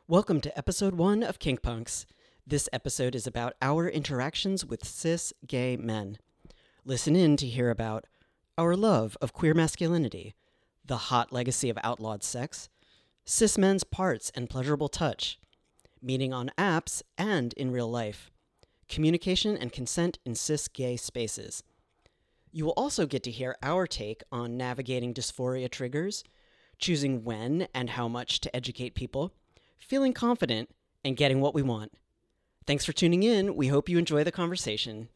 Welcome to episode 1 of Kink Punks. This episode is about our interactions with cis gay men. Listen in to hear about our love of queer masculinity, the hot legacy of outlawed sex, cis men's parts and pleasurable touch, meeting on apps and in real life, communication and consent in cis gay spaces. You will also get to hear our take on navigating dysphoria triggers, choosing when and how much to educate people, feeling confident, and getting what we want. Thanks for tuning in. We hope you enjoy the conversation.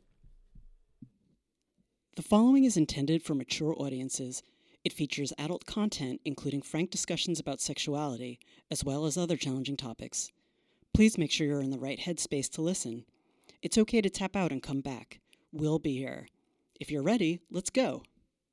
The following is intended for mature audiences. It features adult content, including frank discussions about sexuality, as well as other challenging topics. Please make sure you're in the right headspace to listen. It's okay to tap out and come back. We'll be here. If you're ready, let's go.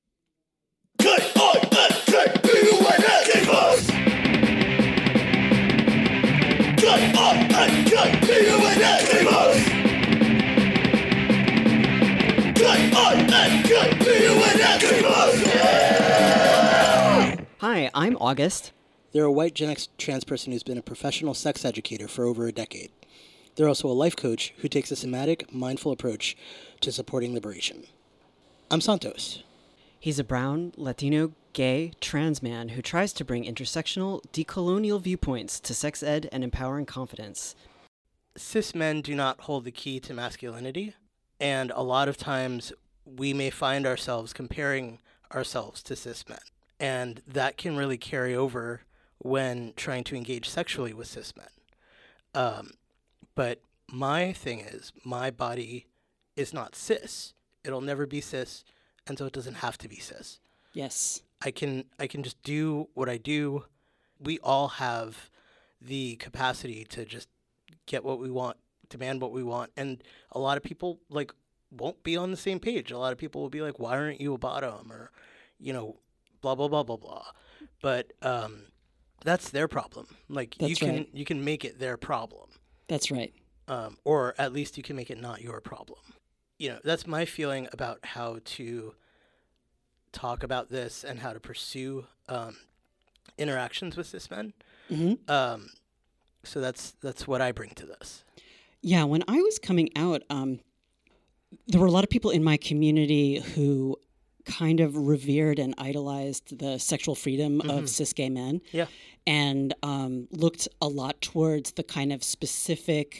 Hi, I'm August. They're a white Gen X trans person who's been a professional sex educator for over a decade. They're also a life coach who takes a somatic, mindful approach to supporting liberation. I'm Santos. He's a brown, Latino, gay, trans man who tries to bring intersectional, decolonial viewpoints to sex ed and empowering confidence. Cis men do not hold the key to masculinity, and a lot of times we may find ourselves comparing ourselves to cis men. And that can really carry over when trying to engage sexually with cis men. But my thing is, my body is not cis. It'll never be cis, and so it doesn't have to be cis. Yes. I can just do what I do. We all have the capacity to just get what we want, demand what we want, and a lot of people won't be on the same page. A lot of people will be like, "Why aren't you a bottom?" or, blah blah blah blah blah. But that's their problem. You can make it their problem. That's right. Or at least you can make it not your problem. That's my feeling about how to talk about this and how to pursue interactions with cis men. Mm-hmm. So that's what I bring to this. Yeah, when I was coming out, there were a lot of people in my community who kind of revered and idolized the sexual freedom of cis gay men. Yeah. And looked a lot towards the kind of specific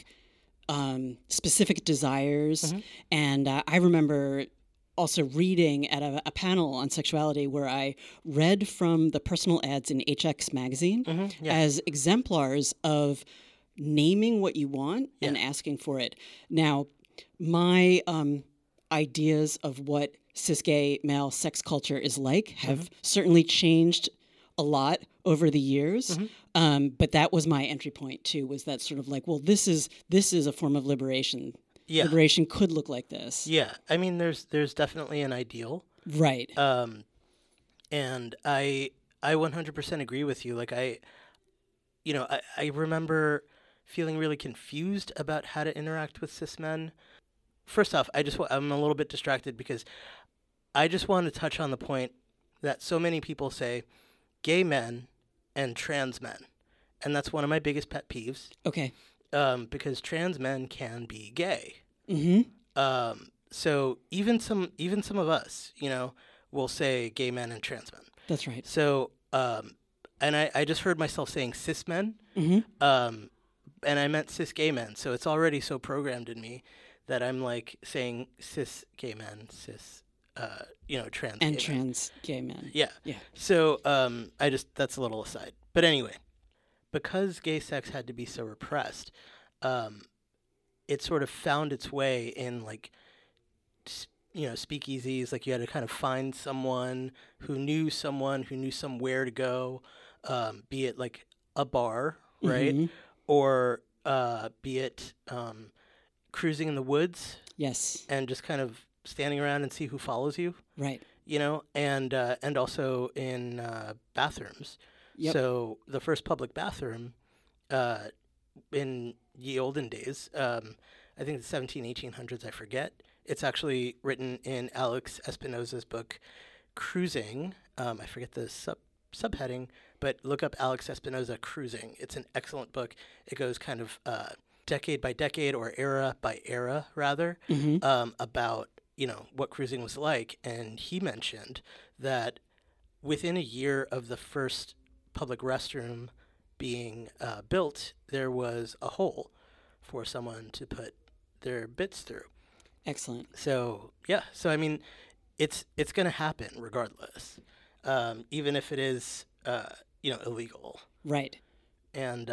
desires. Mm-hmm. And I remember also reading at a panel on sexuality where I read from the personal ads in HX magazine as exemplars of naming what you want and asking for it. Now, my ideas of what cis gay male sex culture is like have certainly changed a lot over the years. But that was my entry point too, was that sort of like, well, this is a form of liberation. Yeah. Liberation could look like this. Yeah. I mean, there's definitely an ideal. Right. And I 100% agree with you. I remember feeling really confused about how to interact with cis men. First off, I'm a little bit distracted because I just want to touch on the point that so many people say gay men and trans men. And that's one of my biggest pet peeves. Okay. Because trans men can be gay. Mm-hmm. So even some of us, will say gay men and trans men. That's right. So, and I just heard myself saying cis men. And I meant cis gay men. So it's already so programmed in me that I'm saying cis gay men, cis, trans and gay trans men. gay men. Yeah. Yeah. So that's a little aside. But anyway, because gay sex had to be so repressed, it sort of found its way in speakeasies. You had to kind of find someone who knew somewhere to go, be it a bar, right? Or be it cruising in the woods. Yes. And just kind of standing around and see who follows you. Right. And also in bathrooms. Yep. So the first public bathroom in ye olden days, I think the 1800s, I forget. It's actually written in Alex Espinosa's book, Cruising. I forget the subheading, but look up Alex Espinosa Cruising. It's an excellent book. It goes kind of decade by decade, or era by era, rather, about, what cruising was like. And he mentioned that within a year of the first public restroom being built, there was a hole for someone to put their bits through. Excellent. So, yeah. So, I mean, it's going to happen regardless, even if it is, illegal. Right. And,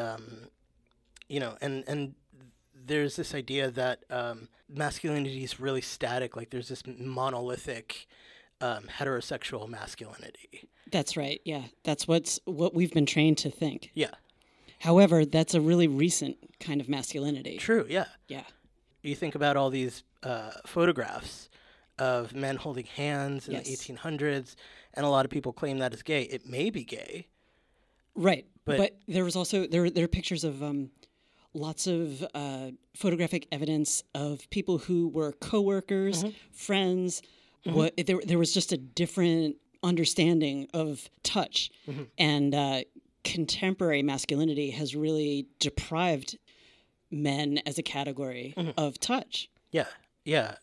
and there's this idea that masculinity is really static. Like, there's this monolithic heterosexual masculinity. That's right. Yeah. That's what we've been trained to think. Yeah. However, that's a really recent kind of masculinity. True. Yeah. Yeah. You think about all these photographs of men holding hands in the 1800s, and a lot of people claim that is gay. It may be gay. Right. But there was also, there are pictures of lots of photographic evidence of people who were coworkers, friends. There was just a different understanding of touch. And contemporary masculinity has really deprived men as a category of touch. Yeah. Yeah.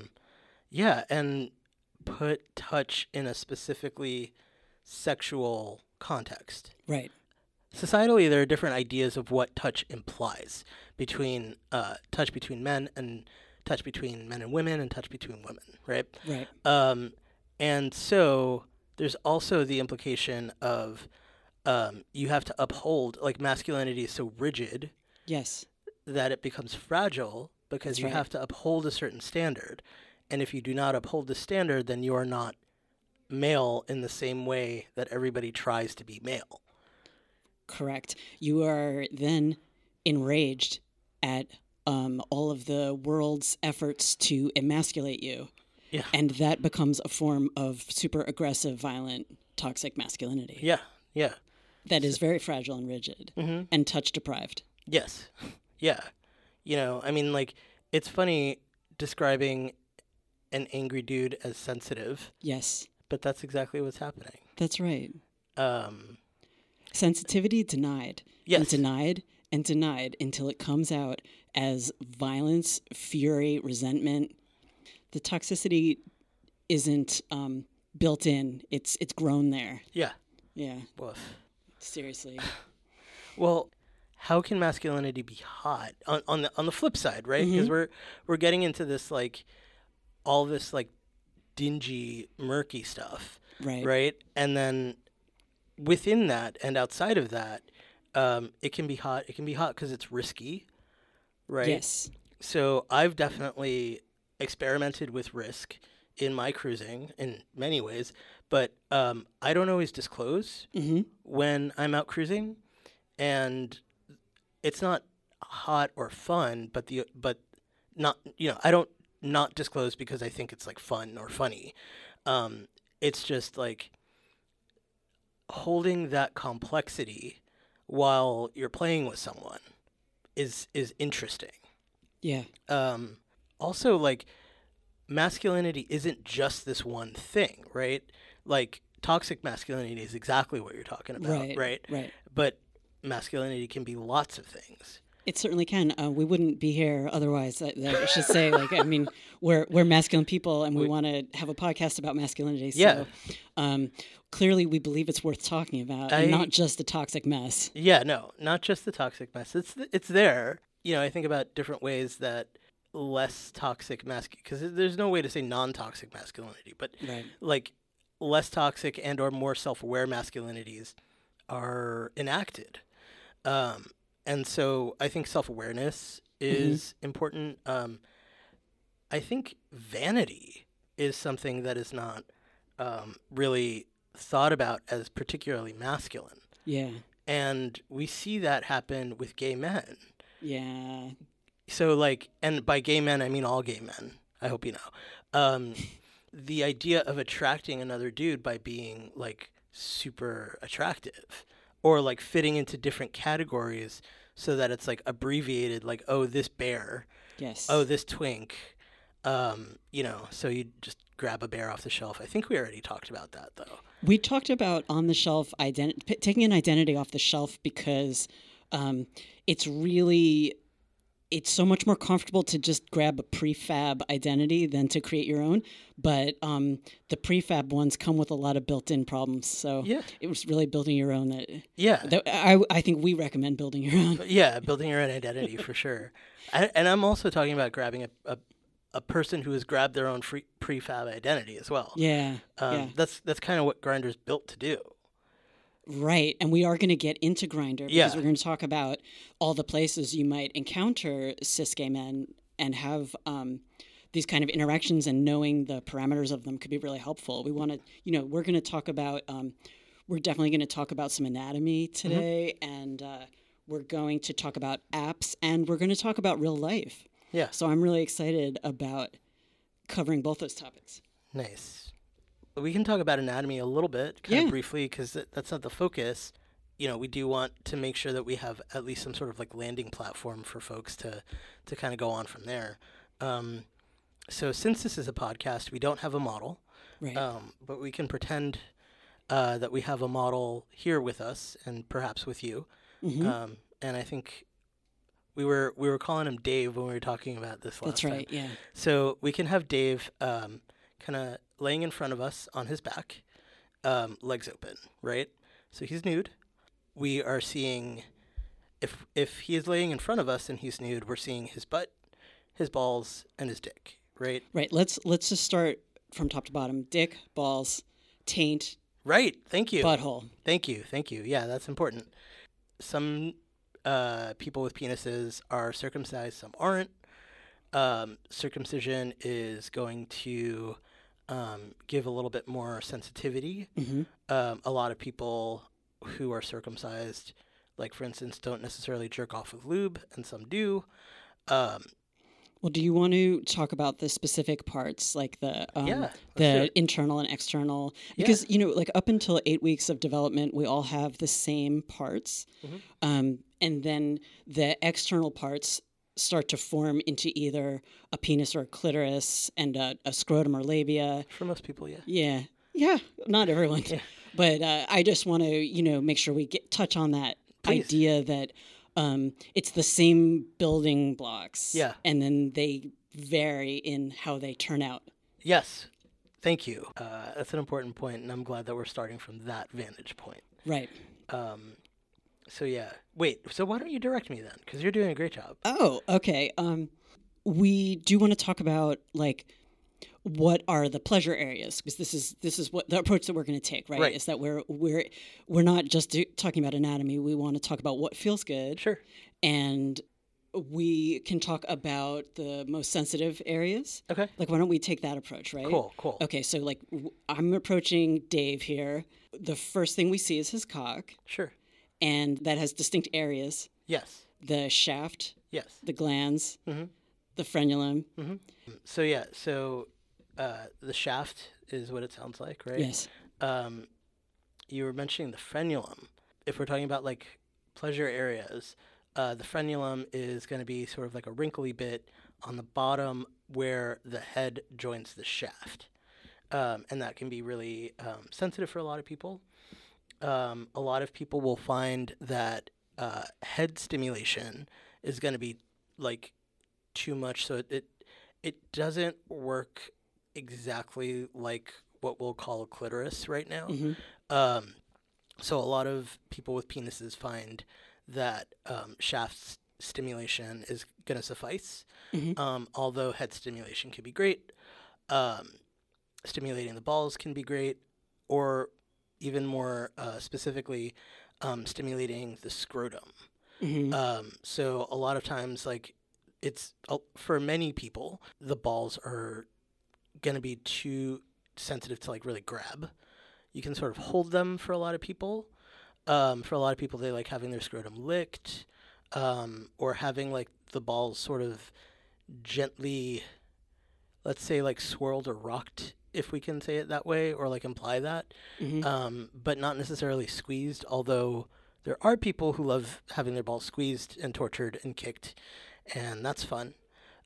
Yeah, and put touch in a specifically sexual context. Right. Societally, there are different ideas of what touch implies between touch between men and touch between men and women and touch between women, right? Right. And so there's also the implication of you have to uphold, like, masculinity is so rigid. Yes. That it becomes fragile because That's you right. have to uphold a certain standard. And if you do not uphold the standard, then you are not male in the same way that everybody tries to be male. Correct. You are then enraged at all of the world's efforts to emasculate you. Yeah. And that becomes a form of super aggressive, violent, toxic masculinity. Yeah. Yeah. That is very fragile and rigid and touch deprived. Yes. Yeah. I mean, like, it's funny describing an angry dude as sensitive. Yes. But that's exactly what's happening. That's right. Um, Sensitivity denied. Yes. And denied and denied until it comes out as violence, fury, resentment. The toxicity isn't built in. It's grown there. Yeah. Yeah. Woof. Seriously. Well, how can masculinity be hot on the flip side, right? Because we're getting into this, like, all this, like, dingy, murky stuff, right? And then within that and outside of that, it can be hot. It can be hot because it's risky, right? Yes. So I've definitely experimented with risk in my cruising in many ways, but I don't always disclose when I'm out cruising, and it's not hot or fun, but not, I don't not disclose because I think it's, like, fun or funny. It's just, like, holding that complexity while you're playing with someone is interesting. Yeah. Also, like, masculinity isn't just this one thing, right? Like, toxic masculinity is exactly what you're talking about, right? Right. But masculinity can be lots of things. It certainly can. We wouldn't be here otherwise. I should say, like, I mean, we're masculine people, and we want to have a podcast about masculinity. So, clearly, we believe it's worth talking about, and not just the toxic mess. Yeah, no, not just the toxic mess. It's there. I think about different ways that less toxic because there's no way to say non-toxic masculinity, but like, less toxic and or more self-aware masculinities are enacted. And so I think self-awareness is important. I think vanity is something that is not really thought about as particularly masculine. Yeah. And we see that happen with gay men. Yeah. So, like, and by gay men, I mean all gay men. I hope you know. The idea of attracting another dude by being, like, super attractive, or, like, fitting into different categories so that it's, like, abbreviated, like, oh, this bear. Yes. Oh, this twink. So you just grab a bear off the shelf. I think we already talked about that, though. We talked about on the shelf taking an identity off the shelf because it's so much more comfortable to just grab a prefab identity than to create your own. But the prefab ones come with a lot of built-in problems. So it was really building your own I think we recommend building your own. Yeah, building your own identity for sure. And I'm also talking about grabbing a person who has grabbed their own prefab identity as well. Yeah. That's kind of what Grindr's built to do. Right. And we are going to get into Grindr because we're going to talk about all the places you might encounter cis gay men and have these kind of interactions, and knowing the parameters of them could be really helpful. We want to, we're going to talk about, we're definitely going to talk about some anatomy today, and we're going to talk about apps, and we're going to talk about real life. Yeah. So I'm really excited about covering both those topics. Nice. We can talk about anatomy a little bit, kind of briefly, because that's not the focus. We do want to make sure that we have at least some sort of like landing platform for folks to kind of go on from there. So since this is a podcast, we don't have a model, right? But we can pretend that we have a model here with us and perhaps with you. Mm-hmm. And I think we were calling him Dave when we were talking about this last time. That's right, yeah. So we can have Dave kind of laying in front of us on his back, legs open, right? So he's nude. We are seeing, if he is laying in front of us and he's nude, we're seeing his butt, his balls, and his dick, right? Right. Let's just start from top to bottom. Dick, balls, taint. Right. Thank you. Butthole. Thank you. Yeah, that's important. Some people with penises are circumcised, some aren't. Circumcision is going to give a little bit more sensitivity. Mm-hmm. A lot of people who are circumcised, like for instance, don't necessarily jerk off with lube, and some do. Well, do you want to talk about the specific parts, like the internal and external? Because like up until 8 weeks of development, we all have the same parts, mm-hmm. And then the external parts start to form into either a penis or a clitoris and a scrotum or labia. For most people, yeah. Yeah, not everyone. Yeah. But I just want to, make sure we touch on that idea that it's the same building blocks. Yeah. And then they vary in how they turn out. Yes. Thank you. That's an important point, and I'm glad that we're starting from that vantage point. Right. So yeah. Wait, so why don't you direct me then? Because you're doing a great job. Oh, okay. We do want to talk about, like, what are the pleasure areas? Because this is what the approach that we're going to take, right? Is that we're not just talking about anatomy. We want to talk about what feels good. Sure. And we can talk about the most sensitive areas. Okay. Like, why don't we take that approach, right? Cool. Okay, so, like, I'm approaching Dave here. The first thing we see is his cock. Sure. And that has distinct areas. Yes. The shaft. Yes. The glans. Mm-hmm. The frenulum. Mm-hmm. So the shaft is what it sounds like, right? Yes. You were mentioning the frenulum. If we're talking about like pleasure areas, the frenulum is going to be sort of like a wrinkly bit on the bottom where the head joins the shaft. And that can be really sensitive for a lot of people. A lot of people will find that head stimulation is going to be like too much, so it doesn't work exactly like what we'll call a clitoris right now. Mm-hmm. So a lot of people with penises find that shaft stimulation is going to suffice, mm-hmm. Although head stimulation can be great. Stimulating the balls can be great, or even more specifically, stimulating the scrotum. Mm-hmm. So a lot of times, like, it's for many people, the balls are going to be too sensitive to like really grab. You can sort of hold them for a lot of people. For a lot of people, they like having their scrotum licked, or having like the balls sort of gently, let's say, like swirled or rocked, if we can say it that way, or like imply that, mm-hmm. But not necessarily squeezed, although there are people who love having their balls squeezed and tortured and kicked, and that's fun.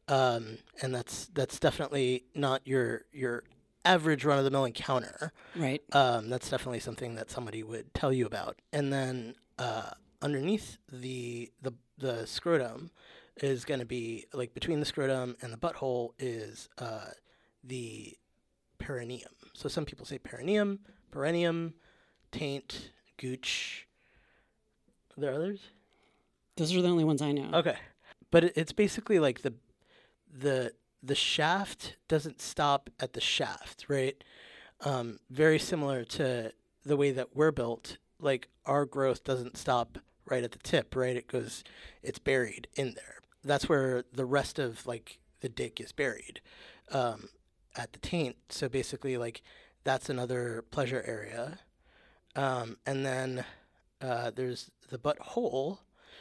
And that's definitely not your average run of the mill encounter. Right. That's definitely something that somebody would tell you about. And then underneath the scrotum is going to be, like, between the scrotum and the butthole is the perineum. So some people say perineum, taint, gooch. Are there others? Those are the only ones I know. Okay. But it's basically like the shaft doesn't stop at the shaft, right? Very similar to the way that we're built. Like, our growth doesn't stop right at the tip, right? It's buried in there. That's where the rest of, like, the dick is buried, at the taint. So basically, like, that's another pleasure area. And then there's the butthole,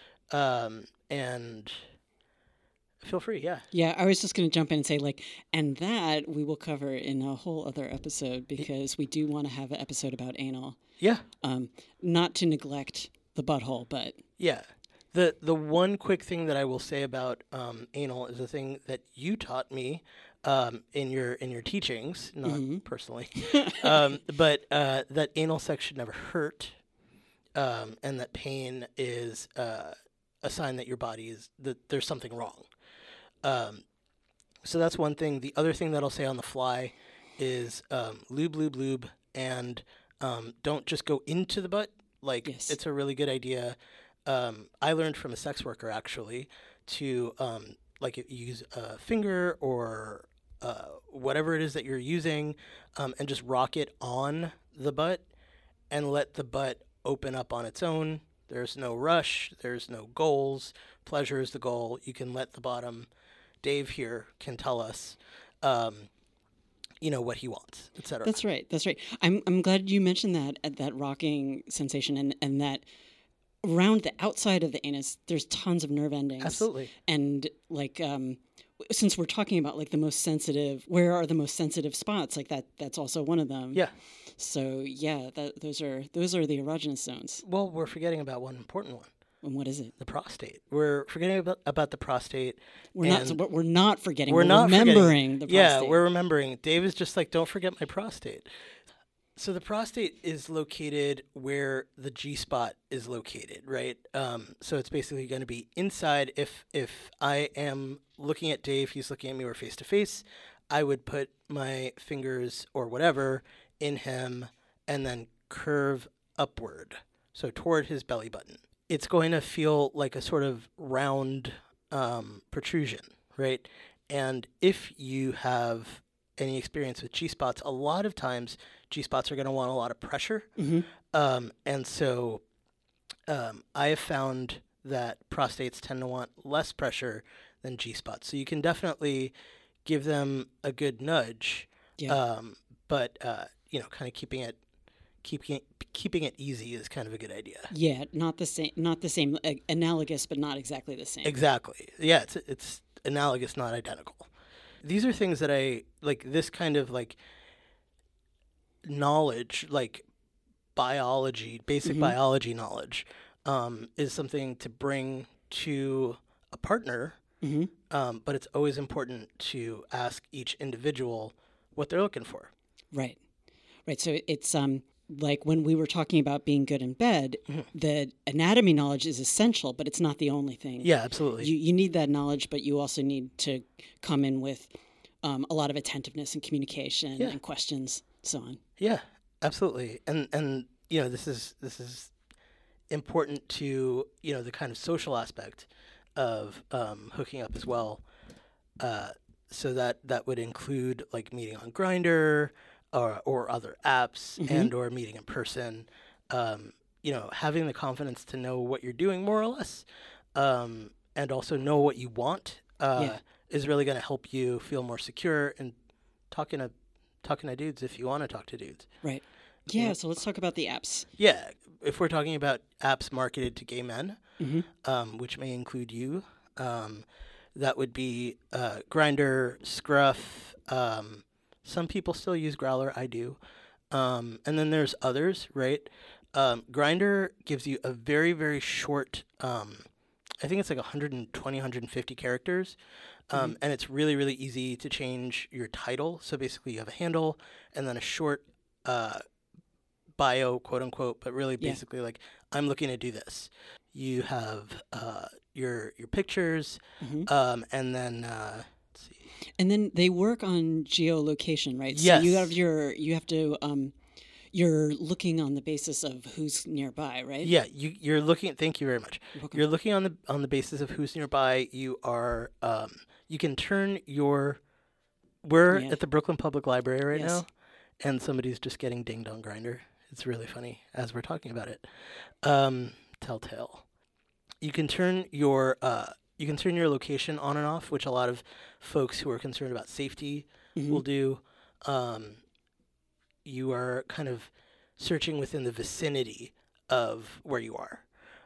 and feel free, yeah. Yeah, I was just going to jump in and say, like, and that we will cover in a whole other episode, because we do want to have an episode about anal. Yeah. Not to neglect the butthole, but... Yeah. The one quick thing that I will say about anal is a thing that you taught me in your teachings, not personally, but that anal sex should never hurt, and that pain is a sign that your body that there's something wrong. So that's one thing. The other thing that I'll say on the fly is lube, and don't just go into the butt. Like, yes. It's a really good idea. I learned from a sex worker, actually, to like, use a finger or whatever it is that you're using, and just rock it on the butt and let the butt open up on its own. There's no rush. There's no goals. Pleasure is the goal. You can let the bottom. Dave here can tell us, what he wants, etc. That's right. I'm glad you mentioned that rocking sensation, and that around the outside of the anus, there's tons of nerve endings. Absolutely. And, like, since we're talking about, like, where are the most sensitive spots? Like, that's also one of them. Yeah. So yeah, those are the erogenous zones. Well, we're forgetting about one important one. And what is it? The prostate. We're forgetting about the prostate. We're not forgetting. We're remembering the prostate. Yeah, we're remembering. Dave is just like, don't forget my prostate. So the prostate is located where the G-spot is located, right? So it's basically going to be inside. If I am looking at Dave, he's looking at me, we're face to face, I would put my fingers or whatever in him and then curve upward, so toward his belly button. It's going to feel like a sort of round protrusion, right? And if you have any experience with G-spots, a lot of times G-spots are going to want a lot of pressure. Mm-hmm. And so I have found that prostates tend to want less pressure than G-spots. So you can definitely give them a good nudge, but kind of keeping it easy is kind of a good idea. Yeah, not the same, analogous, but not exactly the same. Exactly. Yeah, it's analogous, not identical. These are things that I like. This kind of, like, knowledge, like biology, basic biology knowledge, is something to bring to a partner. But it's always important to ask each individual what they're looking for. Right. So it's like when we were talking about being good in bed, the anatomy knowledge is essential, but it's not the only thing. Yeah, absolutely. You need that knowledge, but you also need to come in with a lot of attentiveness and communication and questions, so on. Yeah, absolutely. And this is important to the kind of social aspect of hooking up as well. So that would include, like, meeting on Grindr or other apps, and or meeting in person. Having the confidence to know what you're doing, more or less, and also know what you want is really going to help you feel more secure in talking to dudes if you want to talk to dudes. Right. Yeah. So let's talk about the apps. Yeah. If we're talking about apps marketed to gay men, which may include you, that would be Grindr, Scruff. Some people still use Growler. I do. And then there's others, right? Grindr gives you a very, very short I think it's like 120, 150 characters. And it's really, really easy to change your title. So basically you have a handle and then a short bio, quote unquote, but really basically like, I'm looking to do this. You have your pictures, and then let's see. And then they work on geolocation, right? Yes. So you're looking on the basis of who's nearby, right? Yeah, you're looking. Thank you very much. You're looking on the basis of who's nearby. You are you can turn your. We're at the Brooklyn Public Library right now, and somebody's just getting dinged on Grindr. It's really funny as we're talking about it. Telltale. You can turn your location on and off, which a lot of folks who are concerned about safety will do. You are kind of searching within the vicinity of where you are.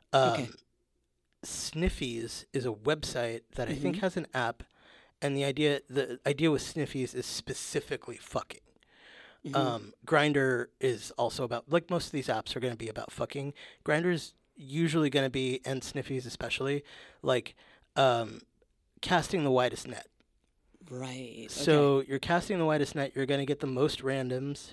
Sniffies is a website that I think has an app, and the idea with Sniffies is specifically fucking. Grindr is also about, like most of these apps are going to be about fucking. Grindr's usually going to be, and Sniffies especially, like casting the widest net. Right. So you're casting the widest net. You're going to get the most randoms.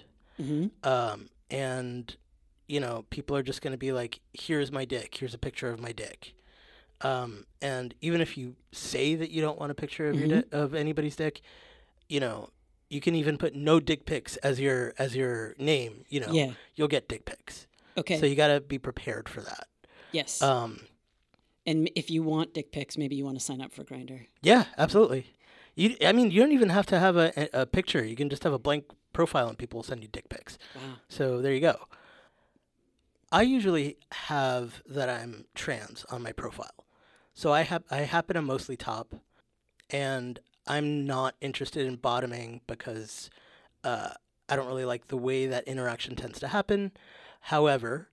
And, you know, people are just going to be like, here's my dick. Here's a picture of my dick. And even if you say that you don't want a picture of your of anybody's dick, you know, you can even put no dick pics as your name. You know, you'll get dick pics. Okay. So you got to be prepared for that. Yes. And if you want dick pics, maybe you want to sign up for Grindr. Yeah, absolutely. You don't even have to have a picture. You can just have a blank profile and people will send you dick pics. Wow. So there you go. I usually have that I'm trans on my profile. So I happen to mostly top, and I'm not interested in bottoming because I don't really like the way that interaction tends to happen. However,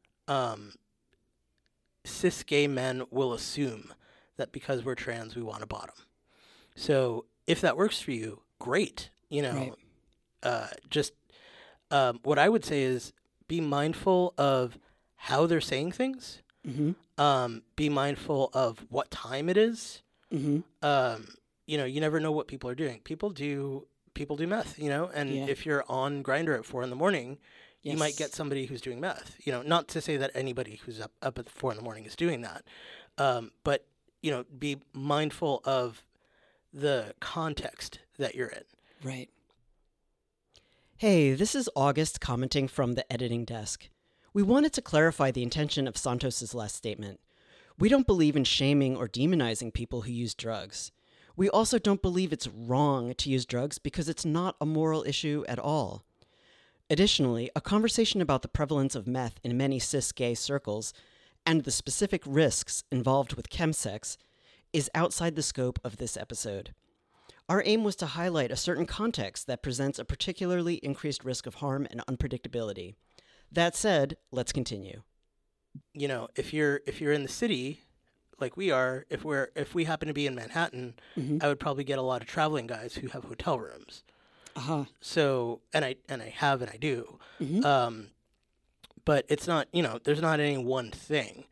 cis gay men will assume that because we're trans, we want to bottom. So if that works for you, great. You know, what I would say is be mindful of how they're saying things. Be mindful of what time it is. You know, you never know what people are doing. People do meth, you know, and if you're on Grindr at 4 a.m, you might get somebody who's doing meth. You know, not to say that anybody who's up at 4 a.m. is doing that, but you know, be mindful of the context that you're in. Right. Hey, this is August commenting from the editing desk. We wanted to clarify the intention of Santos's last statement. We don't believe in shaming or demonizing people who use drugs. We also don't believe it's wrong to use drugs because it's not a moral issue at all. Additionally, a conversation about the prevalence of meth in many cis gay circles and the specific risks involved with chemsex is outside the scope of this episode. Our aim was to highlight a certain context that presents a particularly increased risk of harm and unpredictability. That said, let's continue. You know, if you're in the city, like we are, if we happen to be in Manhattan, I would probably get a lot of traveling guys who have hotel rooms. So, and I do. But it's not, you know, there's not any one thing.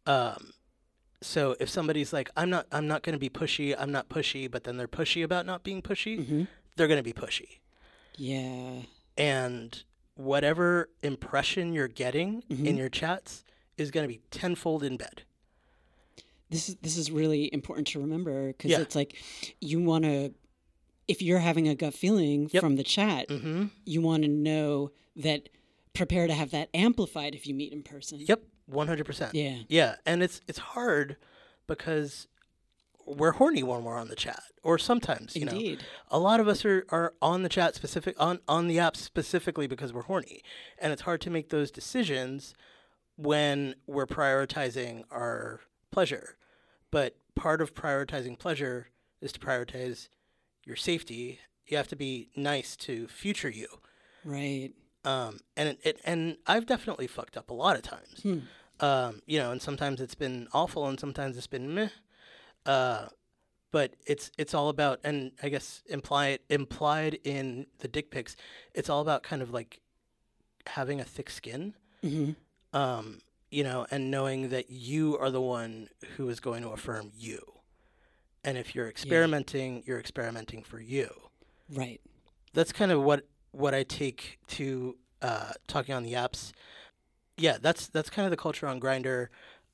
So if somebody's like, I'm not going to be pushy, I'm not pushy, but then they're pushy about not being pushy, they're going to be pushy. Yeah. And whatever impression you're getting in your chats is going to be tenfold in bed. This is really important to remember because it's like you want to, if you're having a gut feeling from the chat, you want to know that, prepare to have that amplified if you meet in person. Yep, 100%. Yeah. Yeah, and it's hard because we're horny when we're on the chat, or sometimes, you know, a lot of us are on the chat on the app specifically because we're horny, and it's hard to make those decisions when we're prioritizing our pleasure. But part of prioritizing pleasure is to prioritize your safety. You have to be nice to future you. Right. And I've definitely fucked up a lot of times. You know, and sometimes it's been awful and sometimes it's been meh. But it's all about, and I guess implied in the dick pics, it's all about kind of like having a thick skin. and knowing that you are the one who is going to affirm you. And if you're experimenting, you're experimenting for you. Right. That's kind of what I take to talking on the apps. Yeah, that's kind of the culture on Grindr.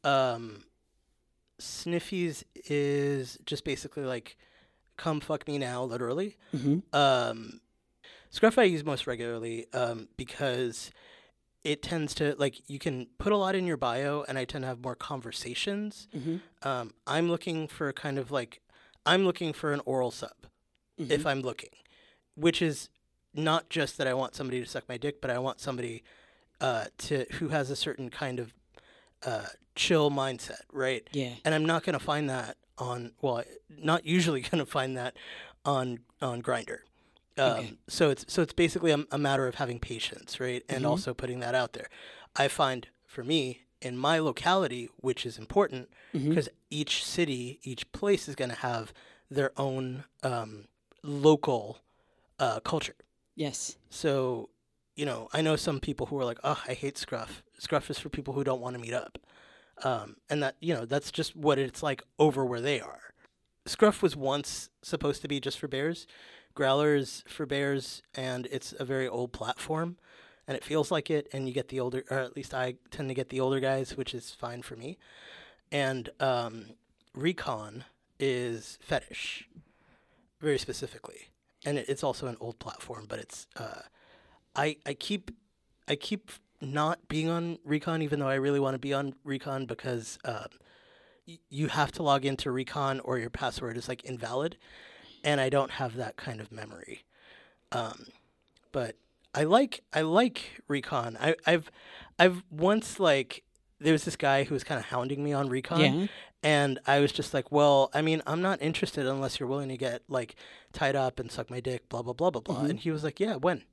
Sniffies is just basically like, come fuck me now, literally. Mm-hmm. Scruff I use most regularly because it tends to, like, you can put a lot in your bio, and I tend to have more conversations. Mm-hmm. I'm looking for kind of like, I'm looking for an oral sub, Mm-hmm. if I'm looking, which is not just that I want somebody to suck my dick, but I want somebody who has a certain kind of chill mindset, right? Yeah. And I'm not going to find that not usually going to find that on Grindr. Okay. So it's basically a matter of having patience, right? And Mm-hmm. also putting that out there. I find for me in my locality, which is important because each city, each place is going to have their own local culture. Yes. So, I know some people who are like, oh, I hate Scruff. Scruff is for people who don't want to meet up. And that, that's just what it's like over where they are. Scruff was once supposed to be just for bears. Growler is for bears, and it's a very old platform, and it feels like it, and you get the older, or at least I tend to get the older guys, which is fine for me. And Recon is fetish, very specifically. And it's also an old platform, but it's I keep not being on Recon, even though I really want to be on Recon, because you have to log into Recon or your password is like invalid, and I don't have that kind of memory. But I like Recon. I've once, like, there was this guy who was kind of hounding me on Recon. Yeah. And I was just like, well, I mean, I'm not interested unless you're willing to get, like, tied up and suck my dick, blah, blah, blah, blah, blah. And he was like, yeah, when?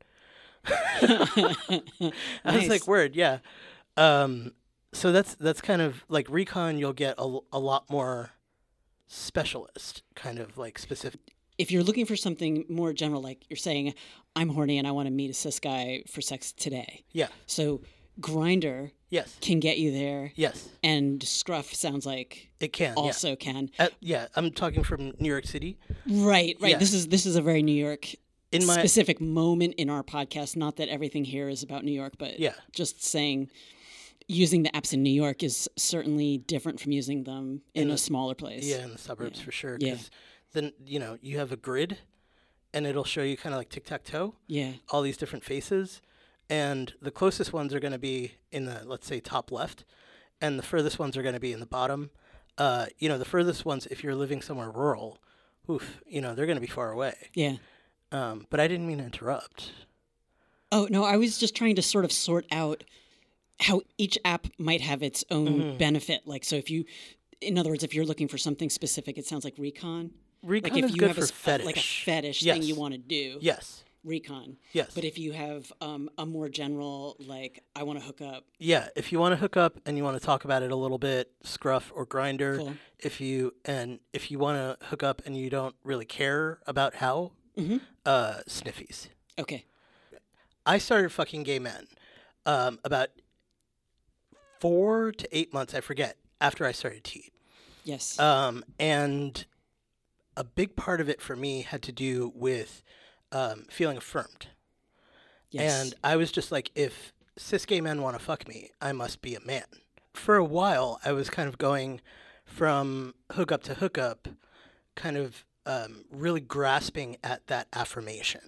I was like, word, yeah. So that's kind of, like, Recon, you'll get a lot more specialist, kind of, like, specific. If you're looking for something more general, like you're saying, I'm horny and I want to meet a cis guy for sex today. Yeah. So Grindr Yes. can get you there. Yes. And Scruff sounds like it can also can. Yeah, I'm talking from New York City. Right. Yeah. This is a very New York specific moment in our podcast. Not that everything here is about New York, but just saying using the apps in New York is certainly different from using them in a smaller place. Yeah, in the suburbs for sure. Yeah. Then, you have a grid, and it'll show you kind of like tic-tac-toe. Yeah. All these different faces. And the closest ones are going to be in the, let's say, top left. And the furthest ones are going to be in the bottom. The furthest ones, if you're living somewhere rural, they're going to be far away. Yeah. But I didn't mean to interrupt. Oh, no, I was just trying to sort of sort out how each app might have its own benefit. Like, so in other words, if you're looking for something specific, it sounds like Recon. Recon like if is you good have for fetish. Like a fetish Yes. thing you want to do. Yes. Recon. Yes. But if you have a more general, like, I want to hook up. Yeah, if you want to hook up and you want to talk about it a little bit, Scruff or Grindr. Cool. If you want to hook up and you don't really care about how, Sniffies. Okay. I started fucking gay men about 4 to 8 months, I forget, after I started T. Yes. And a big part of it for me had to do with feeling affirmed. Yes. And I was just like, if cis gay men want to fuck me, I must be a man. For a while, I was kind of going from hookup to hookup, kind of really grasping at that affirmation.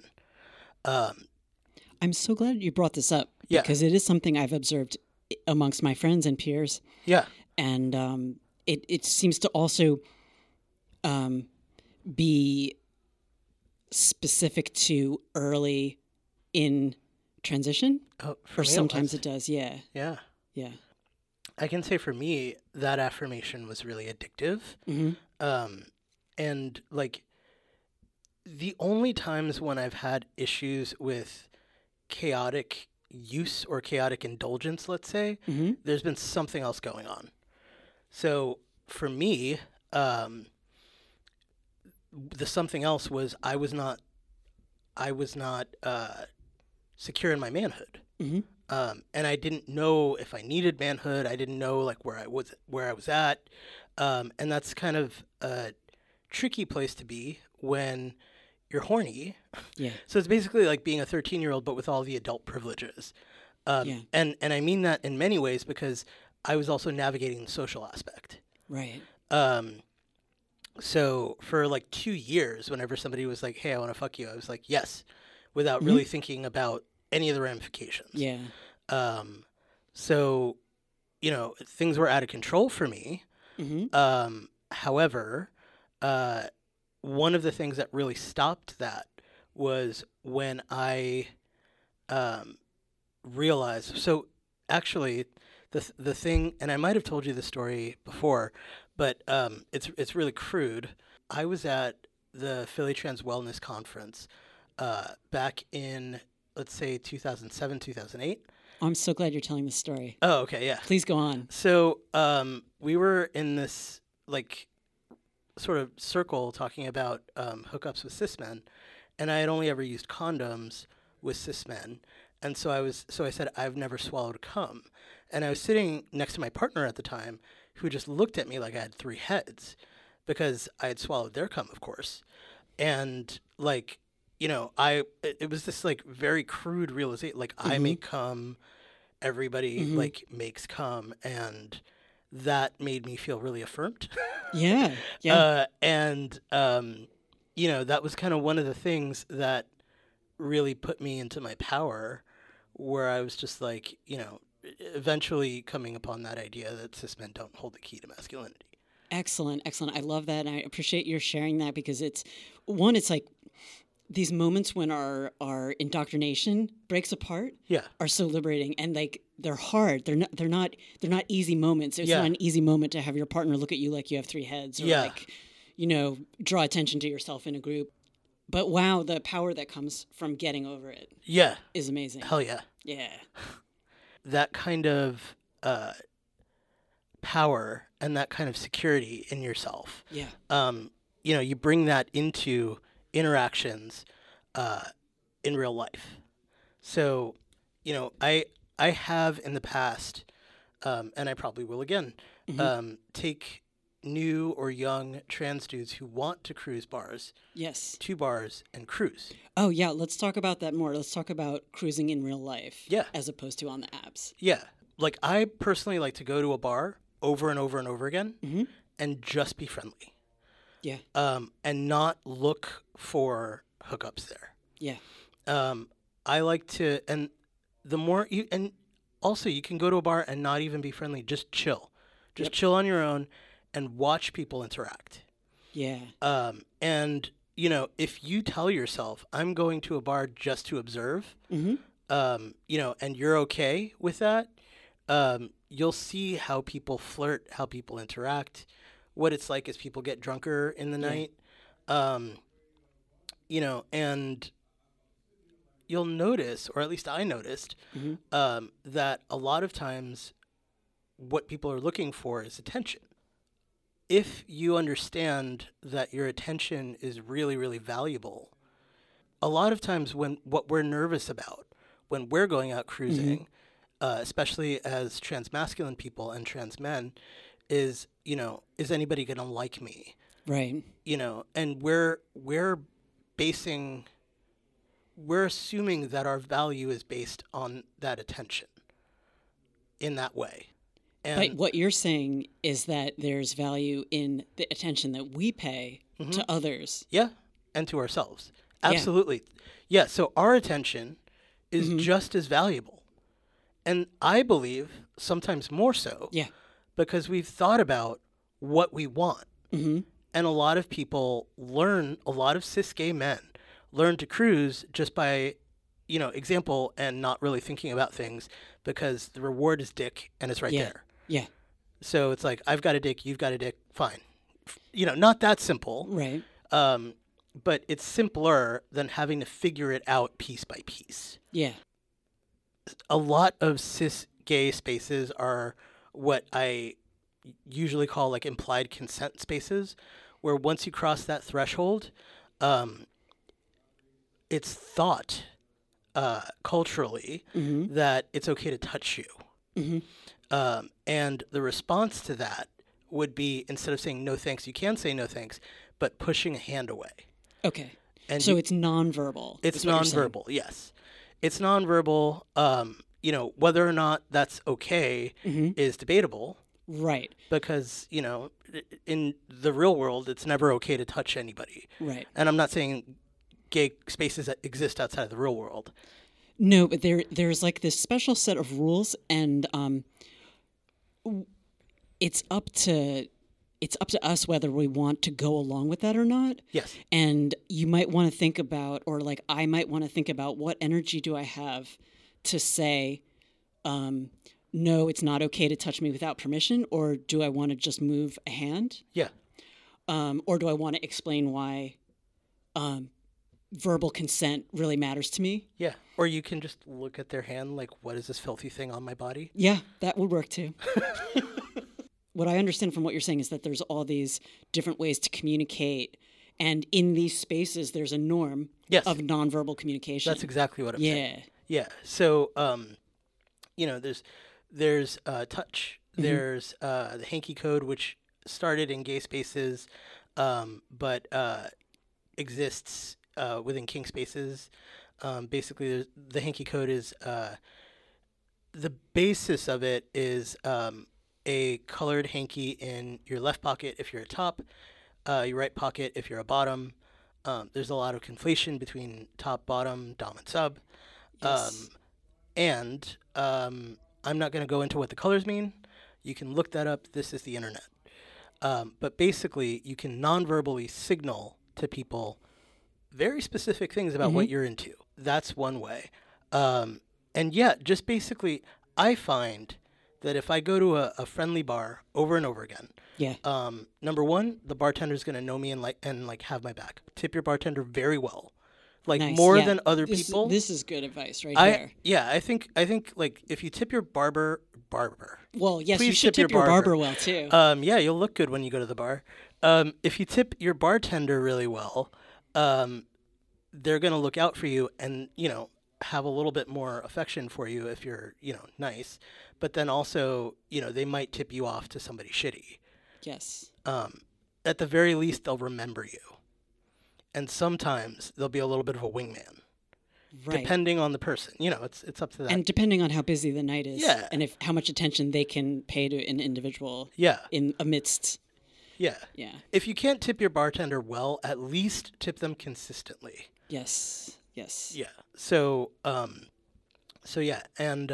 I'm so glad you brought this up Yeah. because it is something I've observed amongst my friends and peers. Yeah. And it seems to also be specific to early in transition. Oh, Or sometimes it does, yeah. Yeah. Yeah. I can say for me, that affirmation was really addictive. Mm-hmm. And, like, the only times when I've had issues with chaotic use or chaotic indulgence, let's say, Mm-hmm. there's been something else going on. So for me, the something else was I was not secure in my manhood. Mm-hmm. And I didn't know if I needed manhood. I didn't know like where I was at. And that's kind of a tricky place to be when you're horny. Yeah. So it's basically like being a 13-year-old, but with all the adult privileges. And I mean that in many ways because I was also navigating the social aspect. Right. So for like 2 years, whenever somebody was like, "Hey, I want to fuck you," I was like, "Yes," without really thinking about any of the ramifications. Yeah. So, things were out of control for me. However, one of the things that really stopped that was when I realized. So, actually, the thing, and I might have told you this story before, but it's really crude. I was at the Philly Trans Wellness Conference back in, let's say, 2007, 2008. I'm so glad you're telling this story. Oh, okay, yeah. Please go on. So we were in this like sort of circle talking about hookups with cis men, and I had only ever used condoms with cis men, and so I said I've never swallowed cum, and I was sitting next to my partner at the time, who just looked at me like I had 3 heads, because I had swallowed their cum, of course, and like. It was this like very crude realization, like I make cum, everybody like makes cum, and that made me feel really affirmed. Yeah. Yeah. That was kind of one of the things that really put me into my power, where I was just like, eventually coming upon that idea that cis men don't hold the key to masculinity. Excellent. I love that. And I appreciate your sharing that, because it's like, these moments when our indoctrination breaks apart are so liberating, and like they're hard. They're not easy moments. It's not an easy moment to have your partner look at you like you have 3 heads, or like, draw attention to yourself in a group. But wow, the power that comes from getting over it is amazing. Hell yeah. Yeah. That kind of power and that kind of security in yourself. Yeah. You bring that into interactions in real life. So, I have in the past, and I probably will again, take new or young trans dudes who want to cruise bars. Yes. To bars and cruise. Oh, yeah. Let's talk about that more. Let's talk about cruising in real life. Yeah. As opposed to on the apps. Yeah. Like, I personally like to go to a bar over and over and over again and just be friendly. Yeah. And not look for hookups there. Yeah. I like to, and the more you, and also you can go to a bar and not even be friendly, just chill. Just chill on your own and watch people interact. Yeah. And, if you tell yourself, I'm going to a bar just to observe, and you're okay with that, you'll see how people flirt, how people interact, what it's like as people get drunker in the night, and you'll notice, or at least I noticed, that a lot of times what people are looking for is attention. If you understand that your attention is really, really valuable, a lot of times what we're nervous about when we're going out cruising, especially as trans-masculine people and trans men, is, is anybody going to like me? Right. And we're assuming that our value is based on that attention in that way. And but what you're saying is that there's value in the attention that we pay to others. Yeah. And to ourselves. Absolutely. Yeah. So our attention is just as valuable. And I believe sometimes more so. Yeah. Because we've thought about what we want. And a lot of people a lot of cis gay men learn to cruise just by, example, and not really thinking about things, because the reward is dick and it's right there. Yeah. So it's like, I've got a dick, you've got a dick, fine. Not that simple. Right. But it's simpler than having to figure it out piece by piece. Yeah. A lot of cis gay spaces are what I usually call like implied consent spaces, where once you cross that threshold, it's thought culturally that it's okay to touch you. And the response to that would be, instead of saying no thanks, you can say no thanks, but pushing a hand away. Okay. And so it's nonverbal. It's nonverbal, yes. It's nonverbal. Whether or not that's okay is debatable. Right. Because, in the real world, it's never okay to touch anybody. Right. And I'm not saying gay spaces that exist outside of the real world. No, but there's like this special set of rules, and it's up to us whether we want to go along with that or not. Yes. And you might want to think about, or like I might want to think about, what energy do I have to say, no, it's not okay to touch me without permission, or do I want to just move a hand? Yeah. Or do I want to explain why verbal consent really matters to me? Yeah. Or you can just look at their hand like, what is this filthy thing on my body? Yeah, that would work too. What I understand from what you're saying is that there's all these different ways to communicate, and in these spaces there's a norm of nonverbal communication. That's exactly what I'm saying. Yeah. So, there's touch. There's the hanky code, which started in gay spaces, but exists within kink spaces. Basically, the hanky code is the basis of it is a colored hanky in your left pocket if you're a top, your right pocket if you're a bottom. There's a lot of conflation between top, bottom, dom, and sub. Yes. I'm not going to go into what the colors mean. You can look that up. This is the internet. But basically, you can non-verbally signal to people very specific things about what you're into. That's one way. Just basically, I find that if I go to a friendly bar over and over again, number one, the bartender's going to know me and have my back. Tip your bartender very well. Nice. More than other people. This is good advice right here. Yeah, I think if you tip your barber. Well, yes, you should tip your barber well too. You'll look good when you go to the bar. If you tip your bartender really well, they're going to look out for you and, have a little bit more affection for you if you're, nice. But then also, they might tip you off to somebody shitty. Yes. At the very least, they'll remember you. And sometimes there'll be a little bit of a wingman, depending on the person. It's up to that. And depending on how busy the night is, Yeah. and how much attention they can pay to an individual. Yeah. In amidst. Yeah. Yeah. If you can't tip your bartender well, at least tip them consistently. Yes. Yes. Yeah. So yeah, and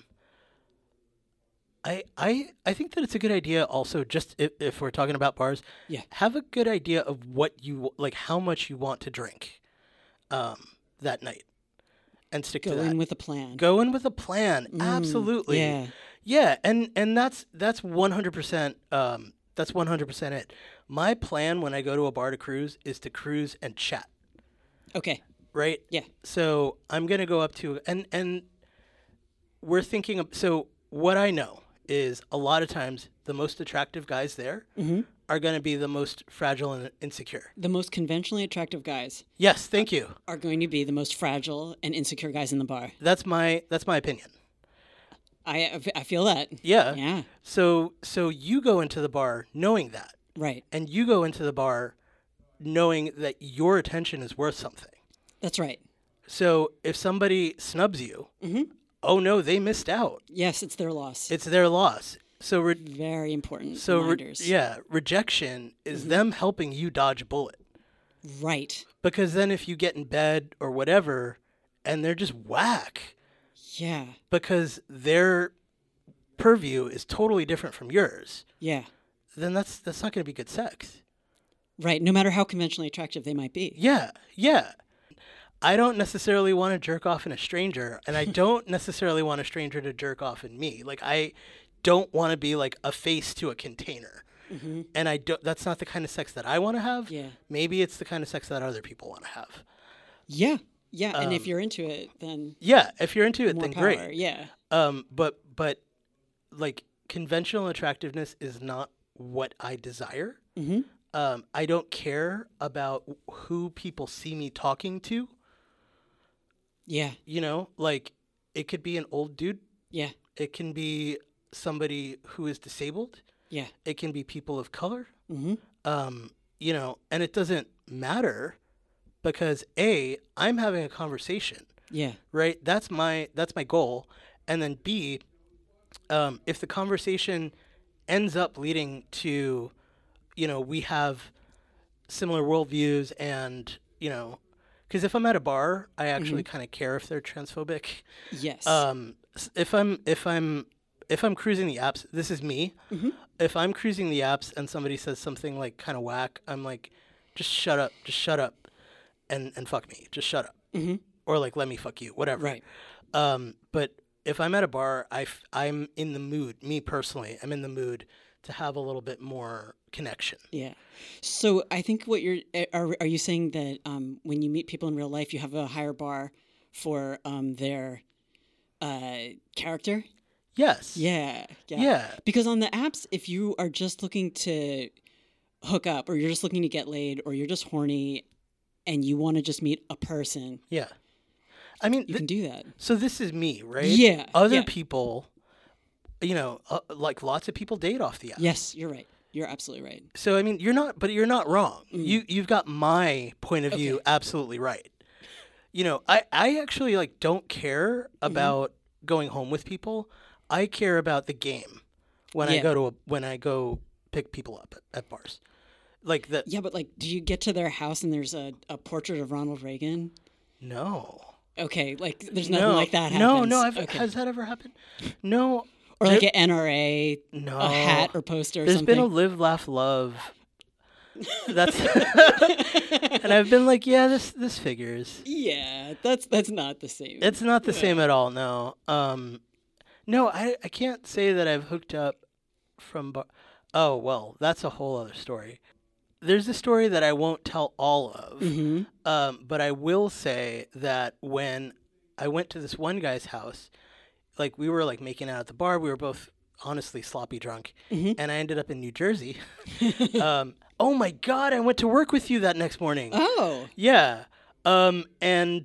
I think that it's a good idea also, just if we're talking about bars, have a good idea of what you how much you want to drink that night, and stick to that. Go in with a plan. Go in with a plan. Absolutely. Yeah. Yeah, and that's 100%. That's 100% it. My plan when I go to a bar to cruise is to cruise and chat. Okay. Right? Yeah. So I'm gonna go up to and we're thinking of, so what I know is a lot of times the most attractive guys there are going to be the most fragile and insecure. The most conventionally attractive guys. Yes, thank you. Are going to be the most fragile and insecure guys in the bar. That's my opinion. I feel that. Yeah. Yeah. So you go into the bar knowing that. Right. And you go into the bar knowing that your attention is worth something. That's right. So if somebody snubs you, oh no, they missed out. Yes, it's their loss. It's their loss. So very important reminders. Rejection is them helping you dodge a bullet. Right. Because then if you get in bed or whatever and they're just whack. Yeah. Because their purview is totally different from yours. Yeah. Then that's not going to be good sex. Right, no matter how conventionally attractive they might be. Yeah. I don't necessarily want to jerk off in a stranger, and I don't necessarily want a stranger to jerk off in me. I don't want to be like a face to a container. And that's not the kind of sex that I want to have. Yeah. Maybe it's the kind of sex that other people want to have. Yeah. Yeah, and if you're into it, then if you're into it, then power. Great. Yeah. But conventional attractiveness is not what I desire. I don't care about who people see me talking to. Yeah. You know, like it could be an old dude. Yeah. It can be somebody who is disabled. Yeah. It can be people of color. Mm-hmm. You know, and it doesn't matter because A, I'm having a conversation. Yeah. Right? That's my goal. And then B, if the conversation ends up leading to, you know, we have similar worldviews and, you know, because if I'm at a bar, I actually kind of care if they're transphobic. Yes. If I'm cruising the apps, this is me. Mm-hmm. If I'm cruising the apps and somebody says something like kind of whack, I'm like, just shut up, and fuck me, just shut up, or like let me fuck you, whatever. Right. But if I'm at a bar, I'm in the mood. Me personally, I'm in the mood to have a little bit more connection. Yeah. So I think what are you saying that when you meet people in real life, you have a higher bar for their character? Yes. Yeah. Because on the apps, if you are just looking to hook up, or you're just looking to get laid, or you're just horny, and you want to just meet a person, yeah. I mean, you can do that. So this is me, right? Yeah. Other people, you know, like lots of people date off the app. Yes, you're right. You're absolutely right. So I mean, you're not wrong. You've got my point of view absolutely right. You know, I actually like don't care about going home with people. I care about the game when I go pick people up at bars. Like that. Yeah, but like, do you get to their house and there's a portrait of Ronald Reagan? No. Okay, like there's nothing like that happens. No. Has that ever happened? No. Or like an NRA, a hat or poster or There's something. been a live, laugh, love. That's and I've been like, yeah, this figures. Yeah, that's not the same. It's not the same at all. No. No, I can't say that I've hooked up from oh, well, that's a whole other story. There's a story that I won't tell all of. But I will say that when I went to this one guy's house, like we were like making out at the bar, we were both honestly sloppy drunk, and I ended up in New Jersey. Oh my God, I went to work with you that next morning. Oh. Yeah. And